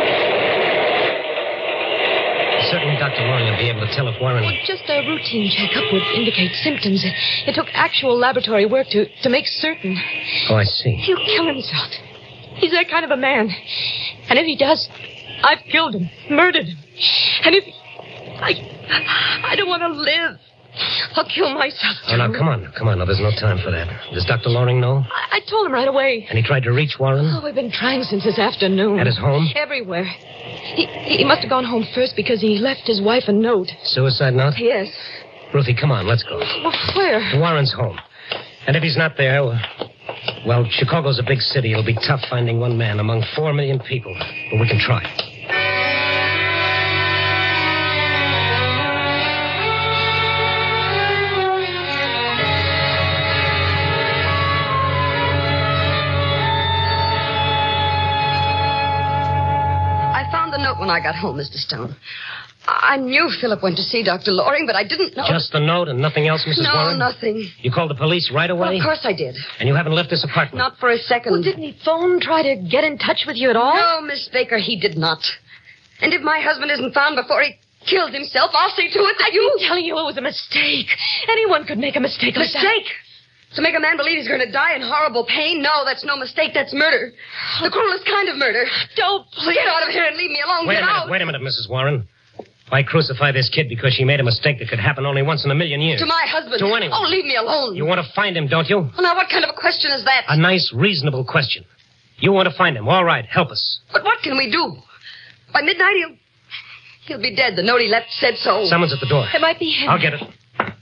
Certainly Doctor Loring will be able to tell if Warren... Well, just a routine checkup would indicate symptoms. It, it took actual laboratory work to, to make certain. Oh, I see. He'll kill himself. He's that kind of a man. And if he does, I've killed him, murdered him. And if... I... I don't want to live. I'll kill myself. Oh, now, come on. Come on. Now, there's no time for that. Does Doctor Loring know? I, I told him right away. And he tried to reach Warren? Oh, we've been trying since this afternoon. At his home? Everywhere. He, he must have gone home first because he left his wife a note. Suicide note? Yes. Ruthie, come on. Let's go. Well, where? To Warren's home. And if he's not there, well, well, Chicago's a big city. It'll be tough finding one man among four million people. But we can try. When I got home, Mister Stone. I knew Philip went to see Doctor Loring, but I didn't know... Just the note and nothing else, Missus No, Warren? nothing. You called the police right away? Well, of course I did. And you haven't left this apartment? Not for a second. Well, didn't he phone, try to get in touch with you at all? No, Miss Baker, he did not. And if my husband isn't found before he killed himself, I'll see to it that I've you... been telling you it was a mistake. Anyone could make a mistake like that. Mistake? To make a man believe he's going to die in horrible pain? No, that's no mistake. That's murder. The cruelest kind of murder. Don't, please. Get out of here and leave me alone. Wait Get a minute, out. wait a minute, Missus Warren. Why crucify this kid because she made a mistake that could happen only once in a million years? To my husband. To anyone. Oh, leave me alone. You want to find him, don't you? Well, now, what kind of a question is that? A nice, reasonable question. You want to find him. All right, help us. But what can we do? By midnight, he'll... He'll be dead. The note he left said so. Someone's at the door. It might be him. I'll get it.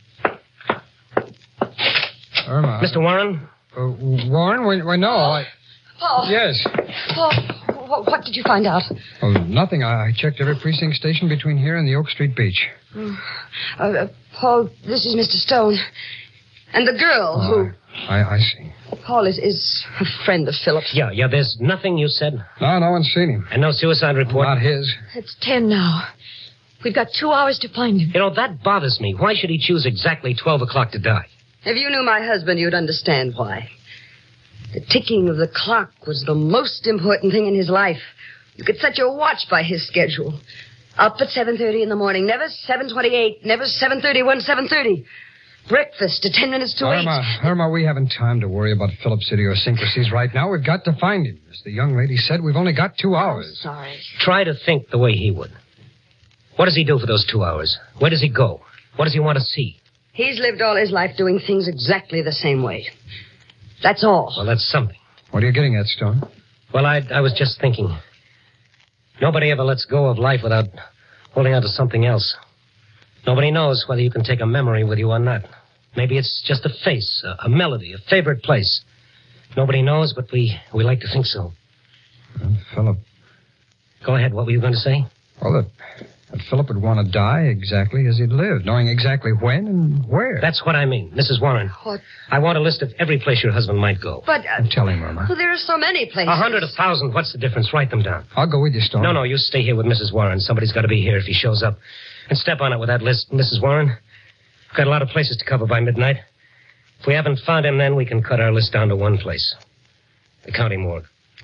Irma. Mister Warren? Uh, Warren? Why, why no, I... Paul. Yes. Paul, wh- what did you find out? Oh, nothing. I, I checked every precinct station between here and the Oak Street beach. Mm. Uh, uh, Paul, this is Mister Stone. And the girl Oh, who... I, I see. Paul is, is a friend of Philip's. Yeah, yeah, there's nothing you said? No, no one's seen him. And no suicide report? Not his. It's ten now. We've got two hours to find him. You know, that bothers me. Why should he choose exactly twelve o'clock to die? If you knew my husband, you'd understand why. The ticking of the clock was the most important thing in his life. You could set your watch by his schedule. Up at seven thirty in the morning. Never seven twenty-eight. Never seven thirty-one, seven thirty. Breakfast at ten minutes to Irma, eight. Irma, we haven't time to worry about Philip's idiosyncrasies right now. We've got to find him. As the young lady said, we've only got two hours. Sorry. Try to think the way he would. What does he do for those two hours? Where does he go? What does he want to see? He's lived all his life doing things exactly the same way. That's all. Well, that's something. What are you getting at, Stone? Well, I, I was just thinking. Nobody ever lets go of life without holding on to something else. Nobody knows whether you can take a memory with you or not. Maybe it's just a face, a, a melody, a favorite place. Nobody knows, but we, we like to think so. Well, Philip. Go ahead. What were you going to say? Well, that, that Philip would want to die exactly as he'd lived, knowing exactly when and where. That's what I mean, Missus Warren. What? I want a list of every place your husband might go. But... Uh, Tell him, Irma. well, there are so many places. A hundred, a thousand. What's the difference? Write them down. I'll go with you, Stone. No, no, you stay here with Missus Warren. Somebody's got to be here if he shows up. And step on it with that list, Missus Warren. We've got a lot of places to cover by midnight. If we haven't found him, then we can cut our list down to one place. The county morgue.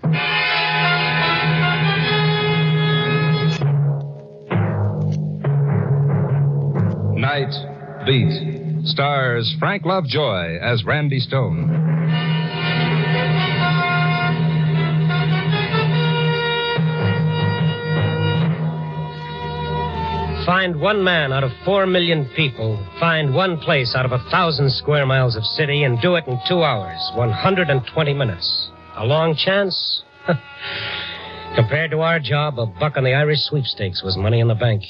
Night Beat stars Frank Lovejoy as Randy Stone. Find one man out of four million people. Find one place out of a thousand square miles of city and do it in two hours, one hundred twenty minutes. A long chance? Compared to our job, a buck on the Irish sweepstakes was money in the bank.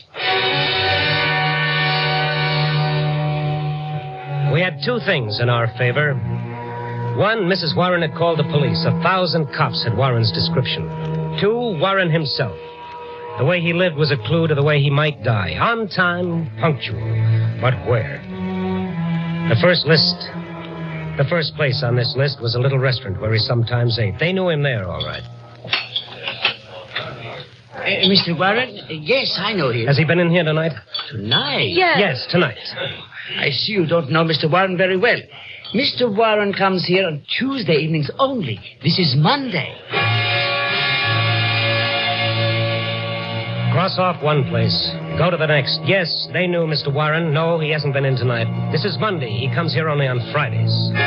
We had two things in our favor. One, Missus Warren had called the police. A thousand cops had Warren's description. Two, Warren himself. The way he lived was a clue to the way he might die. On time, punctual. But where? The first list, the first place on this list was a little restaurant where he sometimes ate. They knew him there, all right. Uh, Mister Warren? Uh, yes, I know him. Has he been in here tonight? Tonight? Yes. Yes, tonight. I see you don't know Mister Warren very well. Mister Warren comes here on Tuesday evenings only. This is Monday. Cross off one place. Go to the next. Yes, they knew Mister Warren. No, he hasn't been in tonight. This is Monday. He comes here only on Fridays.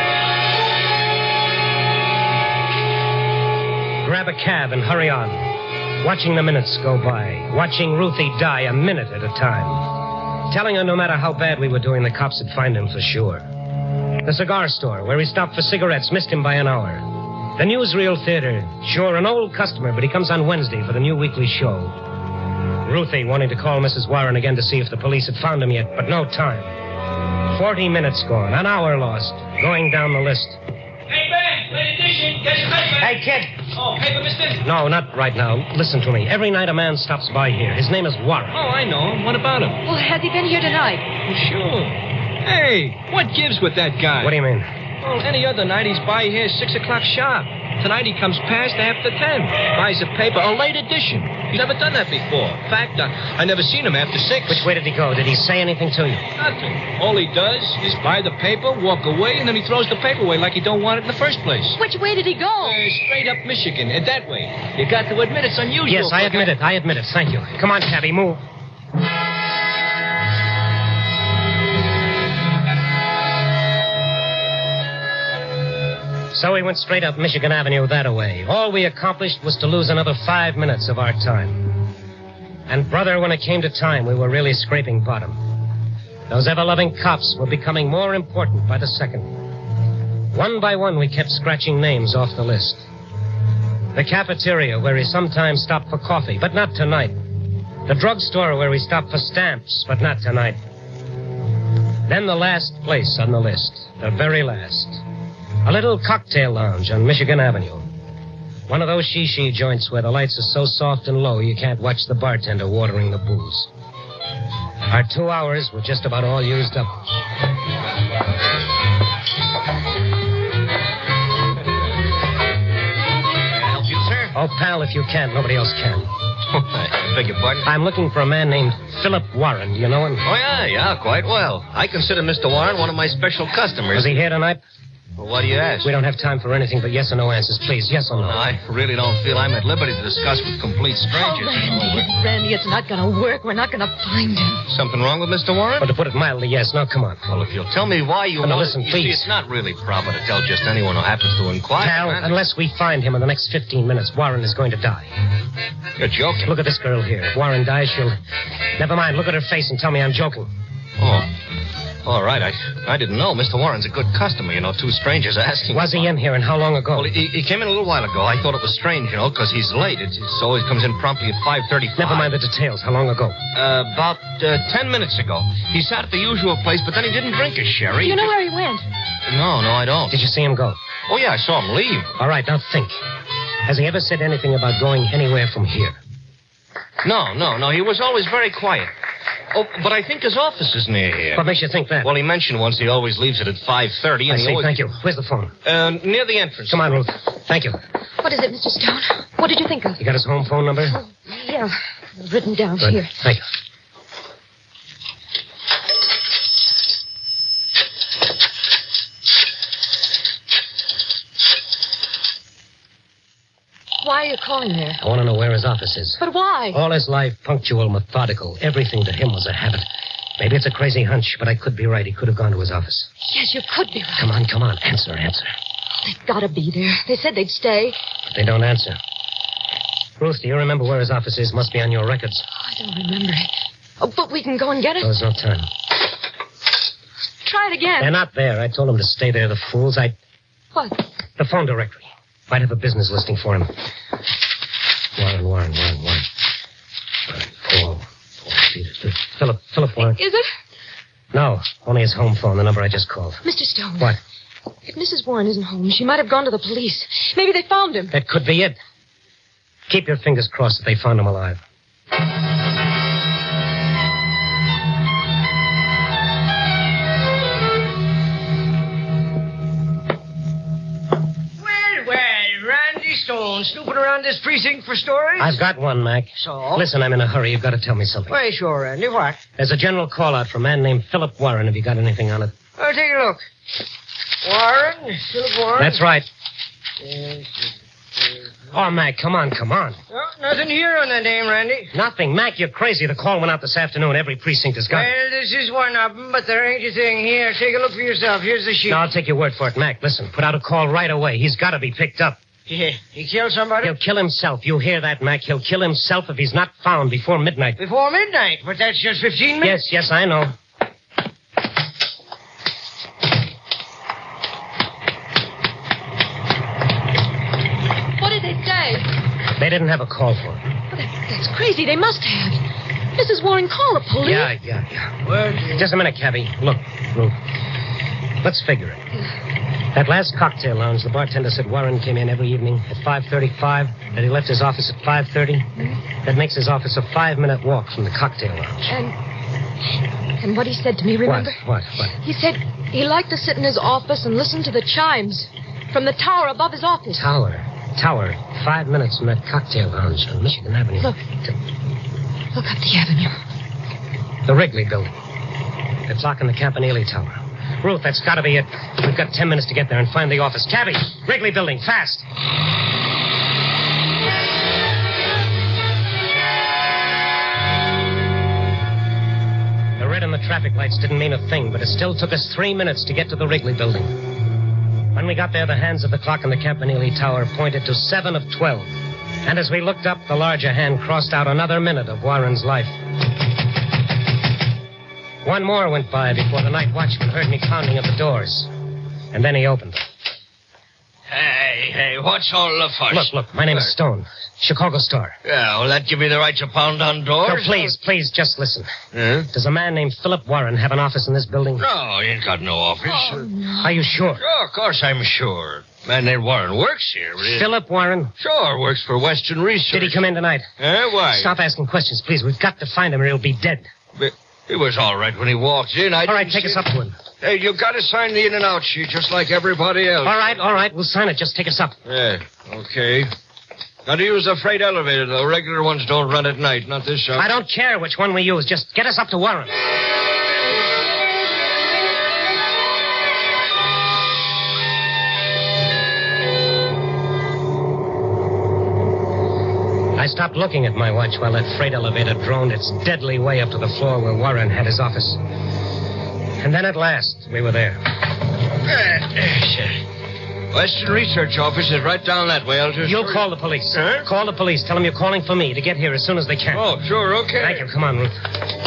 Grab a cab and hurry on. Watching the minutes go by. Watching Ruthie die a minute at a time. Telling her no matter how bad we were doing, the cops would find him for sure. The cigar store, where he stopped for cigarettes, missed him by an hour. The newsreel theater. Sure, an old customer, but he comes on Wednesday for the new weekly show. Ruthie wanting to call Missus Warren again to see if the police had found him yet, but no time. Forty minutes gone, an hour lost, going down the list. Hey, Ben, late edition, get your paper. Hey, kid. Oh, paper, mister? No, not right now. Listen to me. Every night a man stops by here. His name is Warren. Oh, I know him. What about him? Well, has he been here tonight? Sure. Hey, what gives with that guy? What do you mean? Well, any other night he's by here six o'clock sharp. Tonight he comes past after ten. Buys a paper, a late edition. He's never done that before. In fact, I, I never seen him after six. Which way did he go? Did he say anything to you? Nothing. All he does is buy the paper, walk away, and then he throws the paper away like he don't want it in the first place. Which way did he go? Uh, straight up Michigan, and that way. You got to admit it's unusual. Yes, I admit it. I admit it. Thank you. Come on, cabby, move. So we went straight up Michigan Avenue that way. All we accomplished was to lose another five minutes of our time. And, brother, when it came to time, we were really scraping bottom. Those ever-loving cops were becoming more important by the second. One by one, we kept scratching names off the list. The cafeteria, where he sometimes stopped for coffee, but not tonight. The drugstore, where he stopped for stamps, but not tonight. Then the last place on the list, the very last. A little cocktail lounge on Michigan Avenue. One of those shishi joints where the lights are so soft and low you can't watch the bartender watering the booze. Our two hours were just about all used up. Oh, pal, if you can't, nobody else can. I beg your pardon? I'm looking for a man named Philip Warren. Do you know him? Oh, yeah, yeah, quite well. I consider Mister Warren one of my special customers. Was he here tonight? Well, why do you ask? We don't have time for anything but yes or no answers. Please, yes or no. No, I really don't feel I'm at liberty to discuss with complete strangers. Oh, Randy, Randy, it's not going to work. We're not going to find him. Something wrong with Mister Warren? But to put it mildly, yes. Now, come on. Well, if you'll tell me why you oh, no, want... listen, you please. See, it's not really proper to tell just anyone who happens to inquire. Pal, man. unless we find him in the next fifteen minutes, Warren is going to die. You're joking. Look at this girl here. If Warren dies, she'll... Never mind. Look at her face and tell me I'm joking. Oh. All right, I I didn't know. Mister Warren's a good customer, you know. Two strangers asking. Was he in here, and how long ago? Well, he, he came in a little while ago. I thought it was strange, you know, because he's late. It, it always comes in promptly at five thirty-five. Never mind the details. How long ago? Uh, about uh, ten minutes ago. He sat at the usual place, but then he didn't drink his sherry. Do you know where he went? No, no, I don't. Did you see him go? Oh, yeah, I saw him leave. All right, now think. Has he ever said anything about going anywhere from here? No, no, no. He was always very quiet. Oh, but I think his office is near here. What makes you think that? Well, he mentioned once he always leaves it at five thirty. I see, always... thank you. Where's the phone? Uh, near the entrance. Come on, Ruth. Thank you. What is it, Mister Stone? What did you think of? You got his home phone number? Oh, yeah, written down Good. here. Thank you. Why are you calling there? I want to know where his office is. But why? All his life, punctual, methodical. Everything to him was a habit. Maybe it's a crazy hunch, but I could be right. He could have gone to his office. Yes, you could be right. Come on, come on. Answer, answer. They've got to be there. They said they'd stay. But they don't answer. Ruth, do you remember where his office is? Must be on your records. Oh, I don't remember. Oh, but we can go and get it. Oh, there's no time. Try it again. They're not there. I told them to stay there, the fools. I... What? The phone directory. Might have a business listing for him. Warren, Warren, Warren, Warren. Paul. Paul Peter. Philip, Philip Warren. Is it? No, only his home phone, the number I just called. Mister Stone. What? If Missus Warren isn't home, she might have gone to the police. Maybe they found him. That could be it. Keep your fingers crossed that they found him alive. Stone, snooping around this precinct for stories? I've got one, Mac. So? Listen, I'm in a hurry. You've got to tell me something. Why, sure, Randy. What? There's a general call-out for a man named Philip Warren. Have you got anything on it? I'll take a look. Warren? Philip Warren? That's right. Yes. Oh, Mac, come on, come on. Oh, nothing here on that name, Randy. Nothing. Mac, you're crazy. The call went out this afternoon. Every precinct has got it. Well, this is one of them, but there ain't a thing here. Take a look for yourself. Here's the sheet. No, I'll take your word for it, Mac. Listen, put out a call right away. He's got to be picked up. Yeah, he killed somebody? He'll kill himself. You hear that, Mac? He'll kill himself if he's not found before midnight. Before midnight? But that's just fifteen minutes. Yes, yes, I know. What did they say? They didn't have a call for him. Well, that, that's crazy. They must have. Missus Warren called the police. Yeah, yeah, yeah. Well, just a minute, Cabby. Look, Ruth. Let's figure it. That last cocktail lounge, the bartender said Warren came in every evening at five thirty-five, that he left his office at five thirty. Mm-hmm. That makes his office a five-minute walk from the cocktail lounge. And and what he said to me, remember? What, what, what? He said he liked to sit in his office and listen to the chimes from the tower above his office. Tower. Tower. Five minutes from that cocktail lounge on Michigan Avenue. Look. Look up the avenue. The Wrigley building. They're blocking the Campanile Tower. Ruth, that's got to be it. We've got ten minutes to get there and find the office. Cabby, Wrigley building, fast. The red on the traffic lights didn't mean a thing, but it still took us three minutes to get to the Wrigley building. When we got there, the hands of the clock on the Campanile Tower pointed to seven of twelve. And as we looked up, the larger hand crossed out another minute of Warren's life. One more went by before the night watchman heard me pounding at the doors. And then he opened them. Hey, hey, what's all the fuss? Look, look, my name is Stone. Chicago Star. Yeah, will that give me the right to pound on doors? No, please, please, just listen. Huh? Does a man named Philip Warren have an office in this building? No, he ain't got no office. Oh, no. Are you sure? Sure, of course I'm sure. Man named Warren works here. But Philip Warren? Sure, works for Western Research. Did he come in tonight? Eh, why? Stop asking questions, please. We've got to find him or he'll be dead. But he was all right when he walked in. I all right, take see... us up to him. Hey, you got to sign the in and out sheet just like everybody else. All right, all right. We'll sign it. Just take us up. Yeah, okay. Got to use the freight elevator. The regular ones don't run at night. Not this shop. I don't care which one we use. Just get us up to Warren. I stopped looking at my watch while that freight elevator droned its deadly way up to the floor where Warren had his office. And then at last, we were there. Western Research Office is right down that way. I'll just... You'll call the police. Huh? Call the police. Tell them you're calling for me to get here as soon as they can. Oh, sure, okay. Thank you. Come on, Ruth.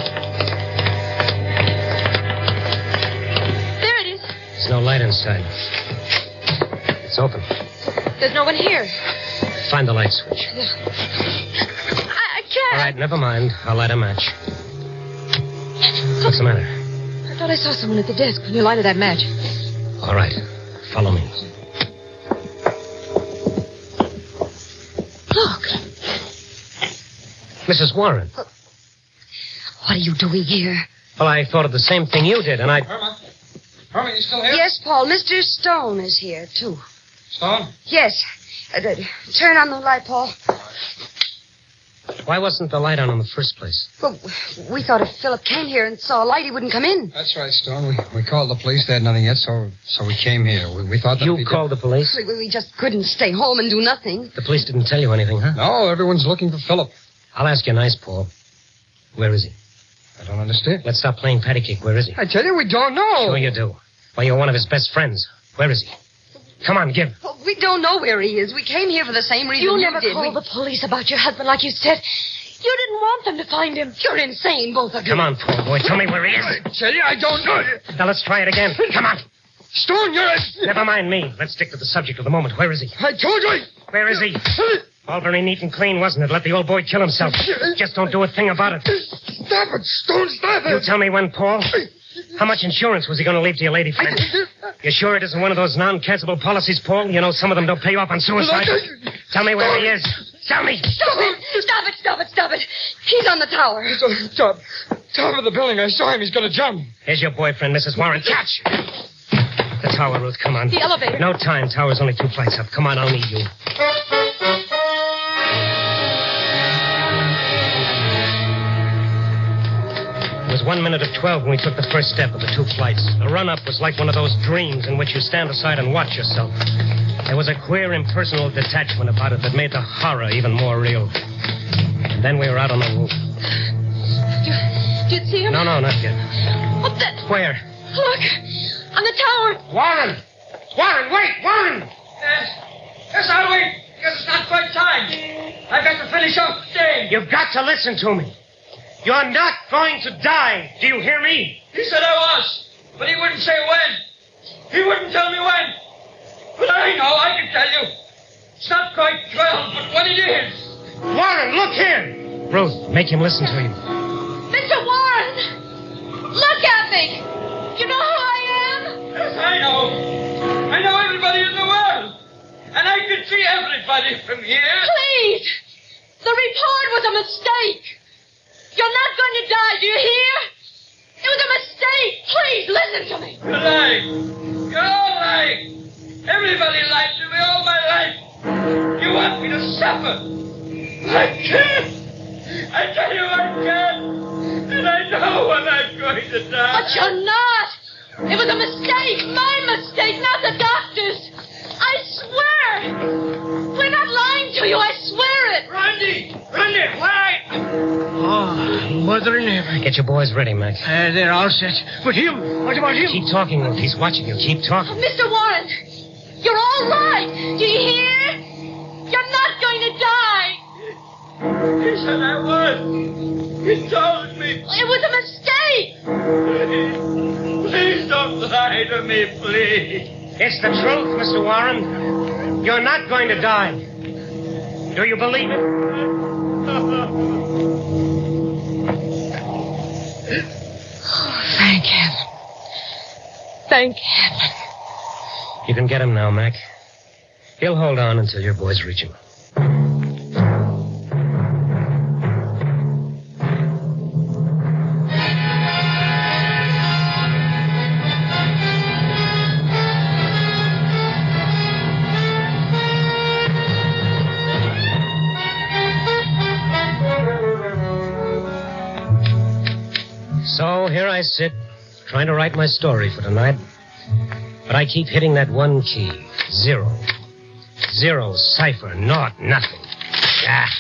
There it is. There's no light inside. It's open. There's no one here. Find the light switch. I, I can't. All right, never mind. I'll light a match. What's the matter? I thought I saw someone at the desk when you lighted that match. All right. Follow me. Look. Missus Warren. What are you doing here? Well, I thought of the same thing you did, and I... Irma? Irma, you still here? Yes, Paul. Mister Stone is here, too. Stone? Yes. Uh, uh, turn on the light, Paul. Why wasn't the light on in the first place? Well, we thought if Philip came here and saw a light, he wouldn't come in. That's right, Stone. We, we called the police. They had nothing yet, so so we came here. We, we thought that You we called did... the police? We, we just couldn't stay home and do nothing. The police didn't tell you anything, huh? No, everyone's looking for Philip. I'll ask you nice, Paul. Where is he? I don't understand. Let's stop playing patty cake. Where is he? I tell you, we don't know. Sure you do. Well, you're one of his best friends. Where is he? Come on, give. Well, we don't know where he is. We came here for the same reason You you never did. called We- the police about your husband like you said. You didn't want them to find him. You're insane, both of you. Come on, Paul boy. Tell me where he is. I tell you, I don't know. Now, let's try it again. Come on. Stone, you're... A... Never mind me. Let's stick to the subject of the moment. Where is he? I told you. Where is he? All very neat and clean, wasn't it? Let the old boy kill himself. Just don't do a thing about it. Stop it, Stone, stop it. You tell me when, Paul. How much insurance was he going to leave to your lady friend? You sure it isn't one of those non-cancelable policies, Paul? You know some of them don't pay you off on suicide. Tell me where he is. Tell me. Stop it! Stop it! Stop it! Stop it! He's on the tower. He's on the top. Top of the building. I saw him. He's going to jump. Here's your boyfriend, Missus Warren. Catch! The tower, Ruth. Come on. The elevator. No time. Tower's only two flights up. Come on, I'll need you. It was one minute of twelve when we took the first step of the two flights. The run-up was like one of those dreams in which you stand aside and watch yourself. There was a queer, impersonal detachment about it that made the horror even more real. And then we were out on the roof. Did you see him? No, no, not yet. What the? Where? Look. On the tower. Warren! Warren, wait! Warren! Yes. Yes, I'll wait, because it's not quite time. I've got to finish off the day. You've got to listen to me. You're not going to die. Do you hear me? He said I was, but he wouldn't say when. He wouldn't tell me when. But I know, I can tell you. It's not quite twelve, but when it is. Warren, look here! Ruth, make him listen to you. Mister Warren! Look at me! You know who I am? Yes, I know. I know everybody in the world. And I can see everybody from here. Please! The report was a mistake. You're not going to die, do you hear? It was a mistake. Please, listen to me. You're lying. You're all lying. Everybody lied to me all my life. You want me to suffer. I can't. I tell you I can't. And I know when I'm going to die. But you're not. It was a mistake. My mistake, not the doctor's. I swear. We're not lying to you. I swear it. Randy. Randy, why? Oh, mother in heaven. Get your boys ready, Mac. Uh, they're all set. But him? What about him? Keep talking, Ruth. He's watching you. Keep talking. Mister Warren, you're all right. Do you hear? You're not going to die. He said I was. He told me. It was a mistake. Please, please don't lie to me, please. It's the truth, Mister Warren. You're not going to die. Do you believe it? Oh, thank heaven. Thank heaven. You can get him now, Mac. He'll hold on until your boys reach him. So here I sit, trying to write my story for tonight. But I keep hitting that one key. Zero. Zero, cipher, naught, nothing. Ah.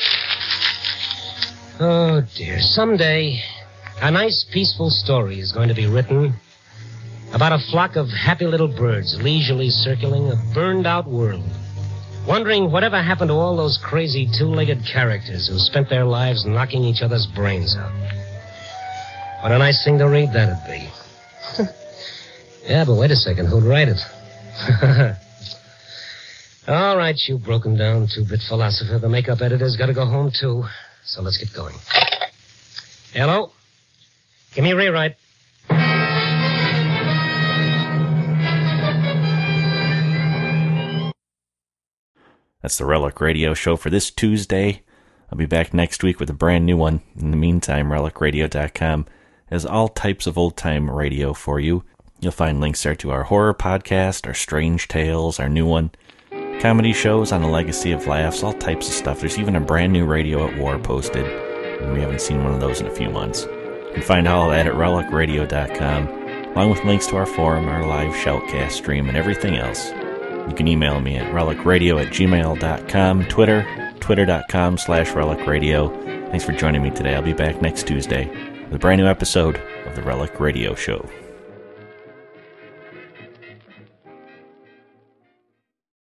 Oh, dear. Someday, a nice, peaceful story is going to be written about a flock of happy little birds leisurely circling a burned-out world, wondering whatever happened to all those crazy two-legged characters who spent their lives knocking each other's brains out. What a nice thing to read that'd be. Yeah, but wait a second. Who'd write it? All right, you broken-down two-bit philosopher. The makeup editor's got to go home, too. So let's get going. Hello? Give me a rewrite. That's the Relic Radio Show for this Tuesday. I'll be back next week with a brand new one. In the meantime, relic radio dot com has all types of old-time radio for you. You'll find links there to our horror podcast, our strange tales, our new one, comedy shows on a legacy of laughs, all types of stuff. There's even a brand new Radio at War posted, and we haven't seen one of those in a few months. You can find all of that at relic radio dot com, along with links to our forum, our live shoutcast stream, and everything else. You can email me at relic radio at gmail dot com, Twitter, twitter dot com slash relic radio. Thanks for joining me today. I'll be back next Tuesday with a brand new episode of the Relic Radio Show.